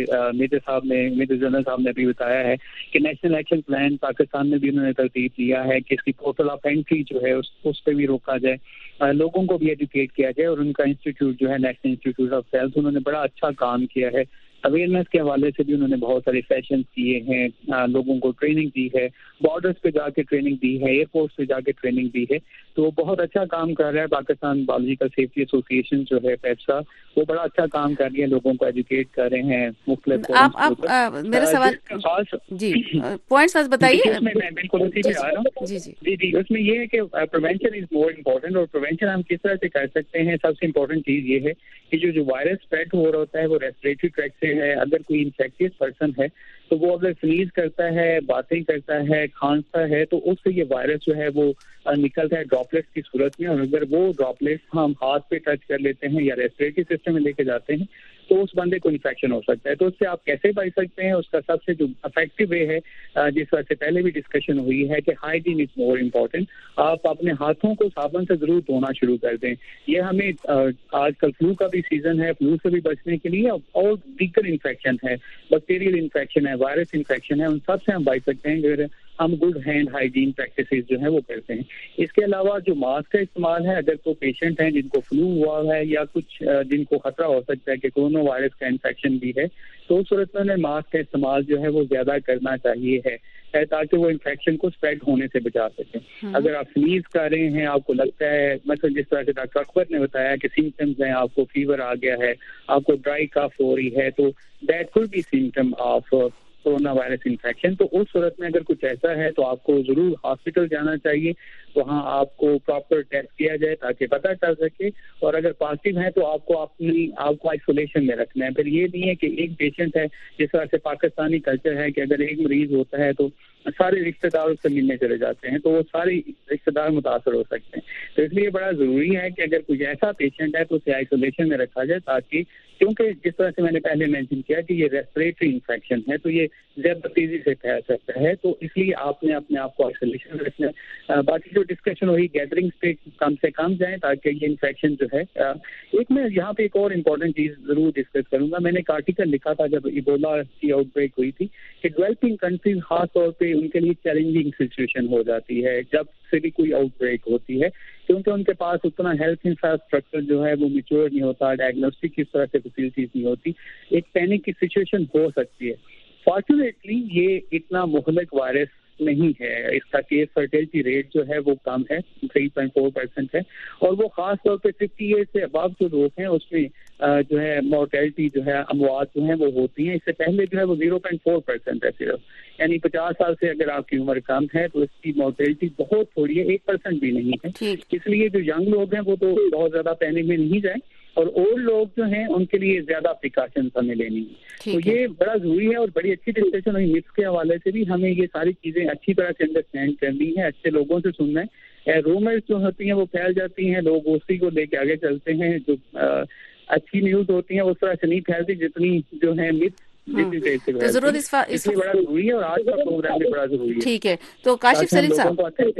میجر جنرل صاحب نے ابھی بتایا ہے کہ نیشنل ایکشن پلان پاکستان میں بھی انہوں نے ترتیب دیا ہے کہ اس کی پورٹل آف انٹری جو ہے اس پہ بھی روکا جائے, لوگوں کو بھی ایجوکیٹ کیا جائے. اور ان کا انسٹیٹیوٹ جو ہے نیشنل انسٹیٹیوٹ آف ہیلتھ, انہوں نے بڑا اچھا کام کیا ہے. اویئرنیس کے حوالے سے بھی انہوں نے بہت سارے سیشن کیے ہیں, لوگوں کو ٹریننگ دی ہے, بارڈرز پہ جا کے ٹریننگ دی ہے, ایئرپورٹس پہ جا کے ٹریننگ دی ہے. تو وہ بہت اچھا کام کر رہا ہے. پاکستان بایولوجیکل سیفٹی ایسوسی ایشن جو ہے پیپسا, وہ بڑا اچھا کام کر رہی ہے, لوگوں کو ایجوکیٹ کر رہے ہیں مختلف. آپ میرا سوال جی پوائنٹس بتائیے. میں بالکل اسی پہ آ رہا ہوں. جی اس میں یہ ہے کہ پریونشن از مور امپورٹنٹ. اور پریونشن ہم کس طرح سے کر سکتے ہیں؟ سب سے امپورٹنٹ چیز یہ ہے کہ جو وائرس اسپریڈ ہو رہا ہوتا ہے وہ ریسپریٹری ٹریکٹ سے ہے. اگر کوئی انفیکٹیس پرسن ہے تو وہ اگر سنیز کرتا ہے, باتیں کرتا ہے, کھانستا ہے, تو اس سے یہ وائرس جو ہے وہ نکلتا ہے ڈراپلیٹس کی صورت میں. اور اگر وہ ڈراپلیٹس ہم ہاتھ پہ ٹچ کر لیتے ہیں یا ریسپریٹری سسٹم میں لے کے جاتے ہیں تو اس بندے کو انفیکشن ہو سکتا ہے. تو اس سے آپ کیسے بچ سکتے ہیں؟ اس کا سب سے جو افیکٹو وے ہے, جس وجہ سے پہلے بھی ڈسکشن ہوئی ہے, کہ ہائیجین از مور امپورٹنٹ. آپ اپنے ہاتھوں کو صابن سے ضرور دھونا شروع کر دیں. یہ ہمیں آج کل فلو کا بھی سیزن ہے, فلو سے بھی بچنے کے لیے, اور دیگر انفیکشن ہے, بیکٹیریل انفیکشن ہے, وائرس انفیکشن ہے, ان سب سے ہم بچ سکتے ہیں اگر ہم گڈ ہینڈ ہائیجین پریکٹسز جو ہیں وہ کرتے ہیں. اس کے علاوہ جو ماسک کا استعمال ہے, اگر کوئی پیشنٹ ہیں جن کو فلو ہوا ہے یا کچھ جن کو خطرہ ہو سکتا ہے کہ کورونا وائرس کا انفیکشن بھی ہے, تو اس صورت میں انہیں ماسک کا استعمال جو ہے وہ زیادہ کرنا چاہیے ہے تاکہ وہ انفیکشن کو اسپریڈ ہونے سے بچا سکیں. اگر آپ سنیز کر رہے ہیں, آپ کو لگتا ہے مثلا جس طرح سے ڈاکٹر اکبر نے بتایا کہ سمپٹمز ہیں, آپ کو فیور آ گیا ہے, آپ کو ڈرائی کف ہو رہی ہے, تو that could be symptom of corona virus infection. تو اس صورت میں اگر کچھ ایسا ہے تو آپ کو ضرور ہاسپٹل جانا چاہیے, وہاں آپ کو پراپر ٹیسٹ کیا جائے تاکہ پتہ چل سکے. اور اگر پازیٹیو ہے تو آپ کو آئسولیشن میں رکھنا ہے. پھر یہ نہیں ہے کہ ایک پیشنٹ ہے, جس طرح سے پاکستانی کلچر ہے کہ اگر ایک مریض ہوتا ہے تو سارے رشتہ دار اس سے ملنے چلے جاتے ہیں, تو وہ سارے رشتہ دار متاثر ہو سکتے ہیں. تو اس لیے بڑا ضروری ہے کہ اگر کوئی ایسا پیشنٹ ہے تو اسے آئسولیشن میں رکھا جائے, تاکہ کیونکہ جس طرح سے میں نے پہلے مینشن کیا کہ یہ ریسپریٹری انفیکشن ہے تو یہ زیادہ تیزی سے پھیل سکتا ہے. تو اس لیے آپ نے اپنے آپ کو آئسولیشن میں رکھنا ہے. باقی جو ڈسکشن ہوئی گیدرنگس پہ کم سے کم جائیں تاکہ یہ انفیکشن جو ہے. ایک میں یہاں پہ ایک اور امپورٹنٹ چیز ضرور ڈسکس کروں گا. میں نے ایک آرٹیکل لکھا تھا جب ایبولا کی آؤٹ بریک ہوئی تھی کہ ڈیولپنگ کنٹریز خاص طور پہ ان کے لیے چیلنجنگ سچویشن ہو جاتی ہے جب سے بھی کوئی آؤٹ بریک ہوتی ہے, کیونکہ ان کے پاس اتنا ہیلتھ انفراسٹرکچر جو ہے وہ میچور نہیں ہوتا, ڈائگنوسٹک کس طرح سے فیسلٹیز نہیں ہوتی, ایک پینک کی سچویشن ہو سکتی ہے. فارچونیٹلی یہ اتنا مہلک وائرس نہیں ہے, اس کا کیس فرٹیلٹی ریٹ جو ہے وہ کم ہے, 3.4% ہے, اور وہ خاص طور پہ 50 ایئر سے ابو جو لوگ ہیں اس میں جو ہے مورٹیلٹی جو ہے اموات جو ہیں وہ ہوتی ہیں. اس سے پہلے جو ہے وہ 0.4% ہے صرف, یعنی 50 سال سے اگر آپ کی عمر کم ہے تو اس کی مورٹیلٹی بہت تھوڑی ہے, 1% بھی نہیں ہے. اس لیے جو ینگ لوگ ہیں وہ تو بہت زیادہ پینک میں نہیں جائیں, اور اولڈ لوگ جو ہیں ان کے لیے زیادہ پریکاشنز ہمیں لینی ہے. تو یہ بڑا ضروری ہے, اور بڑی اچھی ڈسکشن ہوئی مٹس کے حوالے سے بھی. ہمیں یہ ساری چیزیں اچھی طرح سے انڈرسٹینڈ کرنی ہے, اچھے لوگوں سے سننا ہے. رومرز جو ہوتی ہیں وہ پھیل جاتی ہیں, لوگ اسی کو لے کے آگے چلتے ہیں. جو اچھی نیوز ہوتی ہیں اس طرح سے نہیں پھیلتی جتنی جو ہے متس. تو ضرور اس بڑا ضروری ہے, اور آج کا پروگرام بھی بڑا ضروری ہے. ٹھیک ہے, تو کاشف سلیم صاحب,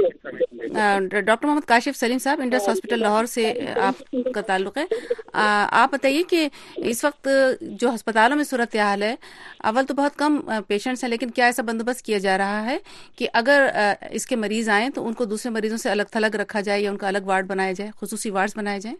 ڈاکٹر محمد کاشف سلیم صاحب, انڈس ہاسپٹل لاہور سے آپ کا تعلق ہے. آپ بتائیے کہ اس وقت جو ہسپتالوں میں صورتحال ہے, اول تو بہت کم پیشنٹس ہیں, لیکن کیا ایسا بندوبست کیا جا رہا ہے کہ اگر اس کے مریض آئیں تو ان کو دوسرے مریضوں سے الگ تھلگ رکھا جائے یا ان کا الگ وارڈ بنایا جائے, خصوصی وارڈز بنائے جائیں؟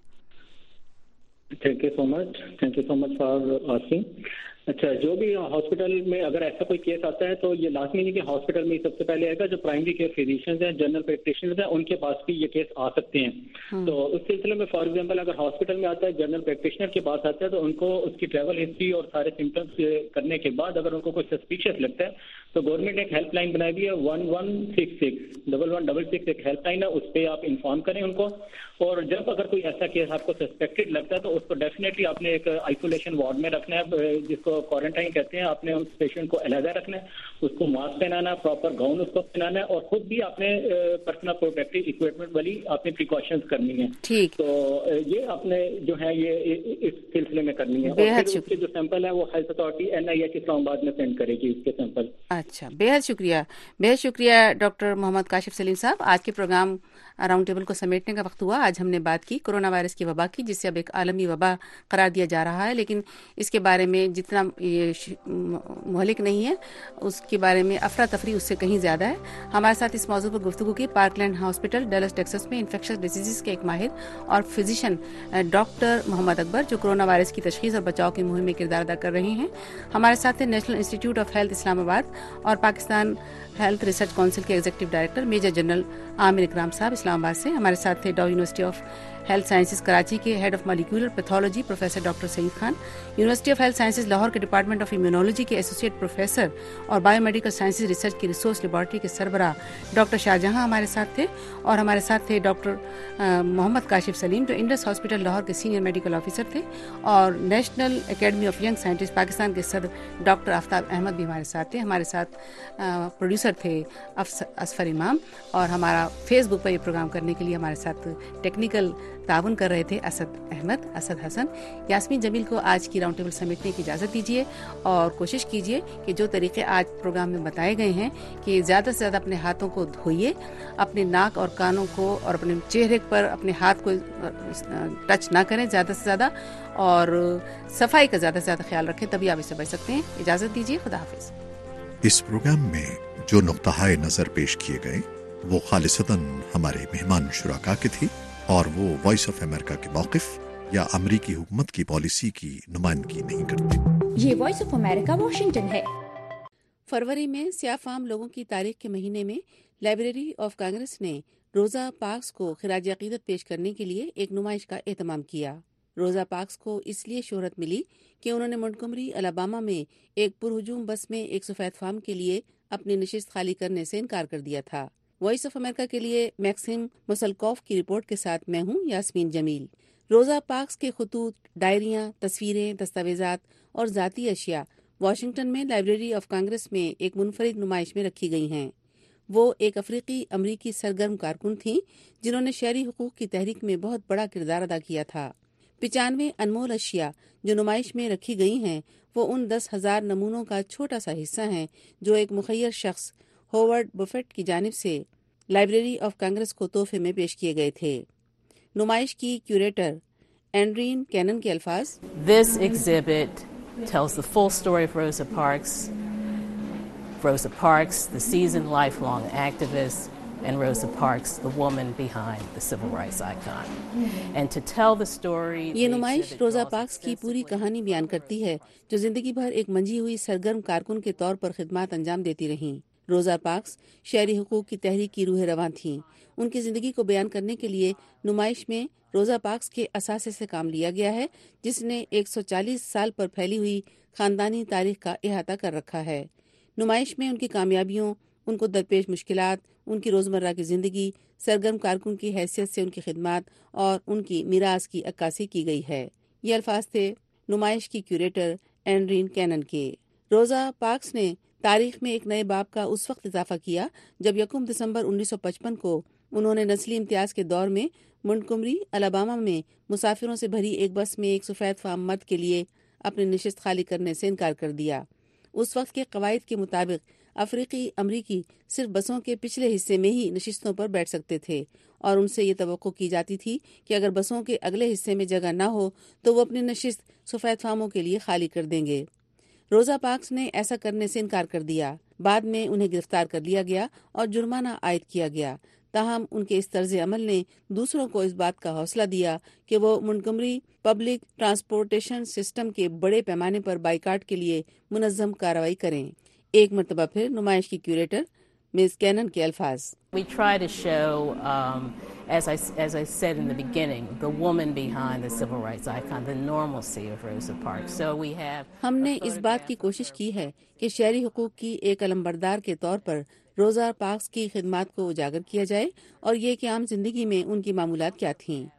Thank you so much for asking. اچھا, جو بھی ہاسپٹل میں اگر ایسا کوئی کیس آتا ہے تو یہ لازمی نہیں کہ ہاسپٹل میں سب سے پہلے آئے گا. جو پرائمری کیئر فزیشینز ہیں, جنرل پریکٹیشنرز ہیں, ان کے پاس بھی یہ کیس آ سکتے ہیں. تو اس سلسلے میں فار ایگزامپل اگر ہاسپٹل میں آتا ہے, جنرل پریکٹیشنر کے پاس آتا ہے, تو ان کو اس کی ٹریول ہسٹری اور سارے سمپٹمس کرنے کے بعد اگر ان کو کوئی سسپیشیس لگتا ہے تو گورنمنٹ ایک ہیلپ لائن بنائی ہوئی ہے 1166 ایک ہیلپ لائن ہے, اس پہ آپ انفارم کریں ان کو. اور جب اگر کوئی ایسا کیس آپ کو سسپیکٹڈ لگتا ہے تو اس کو ڈیفینیٹلی آپ نے ایک آئسولیشن وارڈ میں رکھنا ہے, جس کو क्वारंटाइन कहते हैं, आपने उस पेशेंट को अलहदा रखना है, उसको मास्क पहनाना, प्रॉपर गाउन उसको पहनाना है, और खुद भी आपने पर्सनल प्रोटेक्टिव इक्विपमेंट वाली आपने प्रिकॉशंस करनी है। ठीक, तो ये आपने जो है ये इस सिलसिले में करनी है। और फिर उसके जो सैंपल है वो हेल्थ अथॉरिटी NIH इस्लामाबाद में सेंड करेगी उसके सैंपल। अच्छा, बेहद शुक्रिया डॉक्टर मोहम्मद काशिफ सलीम साहब। आज के प्रोग्राम राउंड टेबल को समेटने का वक्त हुआ। आज हमने बात की कोरोना वायरस की वबा की, जिसे अब एक आलमी वबा करार दिया जा रहा है, लेकिन इसके बारे में जितना ये मुहलिक नहीं है उसके बारे में अफरा तफरी उससे कहीं ज़्यादा है। हमारे साथ इस मौजू पर गुफ्तगू की पार्कलैंड हॉस्पिटल डलस टेक्सास में इन्फेक्शस डिसीजेस के एक माहिर और फिजिशियन डॉक्टर मोहम्मद अकबर, जो कोरोना वायरस की तशखीस और बचाव की मुहिम में किरदार अदा कर रहे हैं। हमारे साथ है national institute of health Islamabad और पाकिस्तान हेल्थ रिसर्च काउंसिल के executive director major general Aamir Ikram साहब इस्लामाबाद से। हमारे साथ थे डॉ university of health sciences Karachi के head of molecular pathology professor doctor Saeed Khan, university of health sciences Lahore के डिपार्टमेंट ऑफ इम्यूनोलॉजी के एसोसिएट प्रोफेसर और बायोमेडिकल साइंसेज रिसर्च की रिसोर्स लेबॉरेटरी के सरबराह डॉक्टर शाहजहां हमारे साथ थे, और हमारे साथ थे डॉक्टर मोहम्मद काशिफ सलीम, जो इंडस हॉस्पिटल लाहौर के सीनियर मेडिकल ऑफिसर थे, और national academy of young scientist Pakistan के सदर डॉक्टर आफ्ताब अहमद भी हमारे साथ थे। हमारे साथ प्रोड्यूसर थे असफर इमाम, और हमारा फेसबुक पर ये प्रोग्राम करने के लिए हमारे साथ टेक्निकल ताउन कर रहे थे असद हसन। यास्मीन जमील को आज की राउंड टेबल समेटने की इजाज़त दीजिए, और कोशिश कीजिए कि जो तरीके आज प्रोग्राम में बताए गए हैं कि ज़्यादा से ज़्यादा अपने हाथों को धोइए, अपने नाक और कानों को और अपने चेहरे पर अपने हाथ को टच ना करें ज़्यादा से ज़्यादा, और सफाई का ज़्यादा से ज़्यादा ख्याल रखें, तभी आप इसे बच सकते हैं। इजाज़त दीजिए, खुदा हाफिज़। इस प्रोग्राम में जो नुक्ताए नज़र पेश किए गए वो खालिसतन हमारे मेहमान शुराका के थे, और वो वॉइस ऑफ अमेरिका के मौक़िफ़ या अमरीकी हुकूमत की पॉलिसी की नुमाइंदगी नहीं करते। ये वॉइस ऑफ अमेरिका वाशिंगटन है। फरवरी में सियाफाम लोगों की तारीख के महीने में लाइब्रेरी ऑफ कांग्रेस ने रोज़ा पार्क्स को खिराज अक़ीदत पेश करने के लिए एक नुमाइश का एहतमाम किया। रोज़ा पार्क्स को इसलिए शोहरत मिली कि उन्होंने मोंटगोमरी अलाबामा में एक पुरहुजूम बस में एक सफ़ेद फार्म के लिए अपनी नशिस्त खाली करने से इनकार कर दिया था। वॉइस ऑफ अमेरिका के लिए मैक्सिम मुसलकॉफ की रिपोर्ट के साथ मैं हूं यास्मीन जमील। रोज़ा पार्क्स के खतूत, डायरियां, तस्वीरें, दस्तावेजात और ज़ाती अशिया वाशिंगटन में लाइब्रेरी ऑफ कांग्रेस में एक मुनफरिद नुमाइश में रखी गई हैं। वो एक अफ्रीकी अमरीकी सरगर्म कारकुन थीं जिन्होंने शहरी हुकूक की तहरीक में बहुत बड़ा किरदार अदा किया था। 95 अनमोल अशिया जो नुमाइश में रखी गई हैं वो उन 10,000 नमूनों का छोटा सा हिस्सा हैं जो एक मुखय्यर शख्स होवर्ड बुफेट की जानिब से लाइब्रेरी ऑफ कांग्रेस को तोहफे में पेश किए गए थे। नुमाइश की क्यूरेटर एंड्रीन कैनन के अल्फाज, This exhibit tells the full story of Rosa Parks, the seasoned lifelong activist, and Rosa Parks, the woman behind the civil rights icon. And to tell the story, ये नुमाइश रोज़ा पार्क्स की पूरी कहानी बयान करती है, जो जिंदगी भर एक मंझी हुई सरगर्म कारकुन के तौर पर खिदमत अंजाम देती रहीं। रोज़ा पार्क्स शहरी हुकूक की तहरीक की रूह रवां थीं। उनकी ज़िंदगी को बयान करने के लिए नुमाइश में रोज़ा पार्क्स के असासे से काम लिया गया है, जिसने 140 साल पर फैली हुई ख़ानदानी तारीख का इहाता कर रखा है। नुमाइश में उनकी कामयाबियों, उनको दरपेश मुश्किलात, उनकी रोज़मर्रा की ज़िंदगी, सरगर्म कारकुन की हैसियत से उनकी खिदमत और उनकी मीरास की अक्कासी की गई है। ये अल्फाज थे नुमाइश की क्यूरेटर एंड्रीन कैनन के। रोज़ा पार्क्स ने तारीख में एक नए बाब का उस वक्त इजाफा किया जब 1 दिसंबर 1955 को उन्होंने नस्ली इम्तियाज के दौर में मोंटगोमरी अलाबामा में मुसाफिरों से भरी एक बस में एक सफ़ेद फार्म मर्द के लिए अपनी नशिस्त खाली करने से इनकार कर दिया। उस वक्त के कवायद के मुताबिक अफ्रीकी अमरीकी सिर्फ बसों के पिछले हिस्से में ही नशिस्तों पर बैठ सकते थे, और उनसे ये तवक्को की जाती थी कि अगर बसों के अगले हिस्से में जगह न हो तो वो अपनी नशिस्त सफ़ेद फार्मों के लिए खाली कर देंगे। रोज़ा पार्क्स ने ऐसा करने से इनकार कर दिया। बाद में उन्हें गिरफ्तार कर लिया गया और जुर्माना आयद किया गया। ताहम उनके इस तर्ज अमल ने दूसरों को इस बात का हौसला दिया कि वो मोंटगोमरी पब्लिक ट्रांसपोर्टेशन सिस्टम के बड़े पैमाने पर बाइकाट के लिए मुनज़्ज़म कार्रवाई करें। एक मरतबा फिर नुमाइश की क्यूरेटर मिस कैनन के अल्फाज, We try to show, as I said in the beginning, the woman behind the civil rights icon, the normalcy of Rosa Parks. So we have. हमने इस बात की कोशिश की है कि शहरी हुकूक की एक अलंबरदार के तौर पर रोज़ा पार्क्स की खिदमत को उजागर किया जाए और ये कि आम जिंदगी में उनकी मामूलात क्या थीं।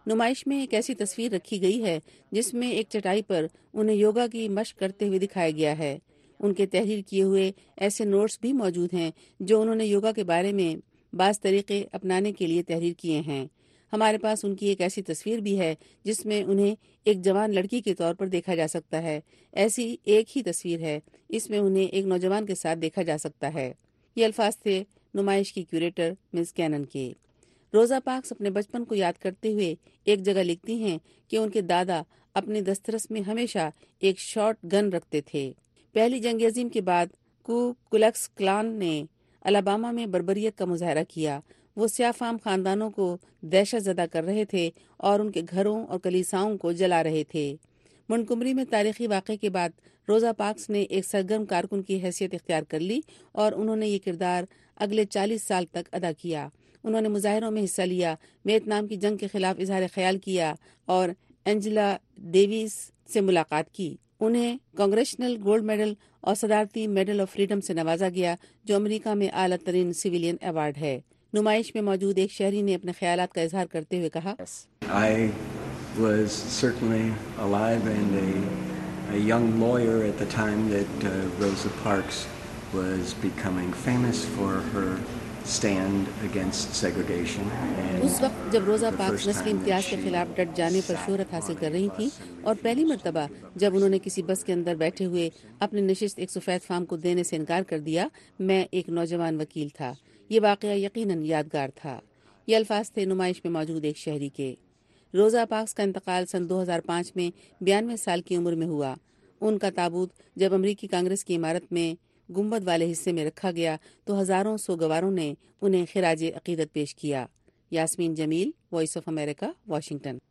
نمائش میں ایک ایسی تصویر رکھی گئی ہے جس میں ایک چٹائی پر انہیں یوگا کی مشق کرتے ہوئے دکھایا گیا ہے۔ ان کے تحریر کیے ہوئے ایسے نوٹس بھی موجود ہیں جو انہوں نے یوگا کے بارے میں بعض طریقے اپنانے کے لیے تحریر کیے ہیں۔ ہمارے پاس ان کی ایک ایسی تصویر بھی ہے جس میں انہیں ایک جوان لڑکی کے طور پر دیکھا جا سکتا ہے۔ ایسی ایک ہی تصویر ہے، اس میں انہیں ایک نوجوان کے ساتھ دیکھا جا سکتا ہے۔ یہ الفاظ تھے نمائش کی کیوریٹر مس کینن کے۔ روزا پارکس اپنے بچپن کو یاد کرتے ہوئے ایک جگہ لکھتی ہیں کہ ان کے دادا اپنی دسترس میں ہمیشہ ایک شارٹ گن رکھتے تھے۔ پہلی جنگ عظیم کے بعد کو کلکس کلان نے الاباما میں بربریت کا مظاہرہ کیا۔ وہ سیاہ فام خاندانوں کو دہشت زدہ کر رہے تھے اور ان کے گھروں اور کلیساؤں کو جلا رہے تھے۔ منٹگمری میں تاریخی واقعے کے بعد روزا پارکس نے ایک سرگرم کارکن کی حیثیت اختیار کر لی اور انہوں نے یہ کردار اگلے 40 سال تک ادا کیا۔ انہوں نے مظاہروں میں حصہ لیا، ویتنام کی جنگ کے خلاف اظہار خیال کیا اور اینجلا ڈیویس سے ملاقات کی۔ انہیں کانگریشنل گولڈ میڈل اور صدارتی میڈل آف فریڈم سے نوازا گیا جو امریکہ میں اعلیٰ ترین سویلین ایوارڈ ہے۔ نمائش میں موجود ایک شہری نے اپنے خیالات کا اظہار کرتے ہوئے کہا، I was certainly alive and a young lawyer at the time that Rosa Parks was becoming famous for her stand against segregation. اس وقت جب روزا پارکس نسلی امتیاز کے خلاف ڈٹ جانے پر شہرت حاصل کر رہی تھی اور پہلی مرتبہ جب انہوں نے کسی بس کے اندر بیٹھے ہوئے اپنی نشست ایک سفید فام کو دینے سے انکار کر دیا، میں ایک نوجوان وکیل تھا۔ یہ واقعہ یقیناً یادگار تھا۔ یہ الفاظ تھے نمائش میں موجود ایک شہری کے۔ روزا پارکس کا انتقال سن 2005 میں 92 سال کی عمر میں ہوا۔ ان کا تابوت جب امریکی کانگریس کی عمارت میں گنبد والے حصے میں رکھا گیا تو ہزاروں سوگواروں نے انہیں خراج عقیدت پیش کیا۔ Yasmeen Jameel, voice of America, Washington.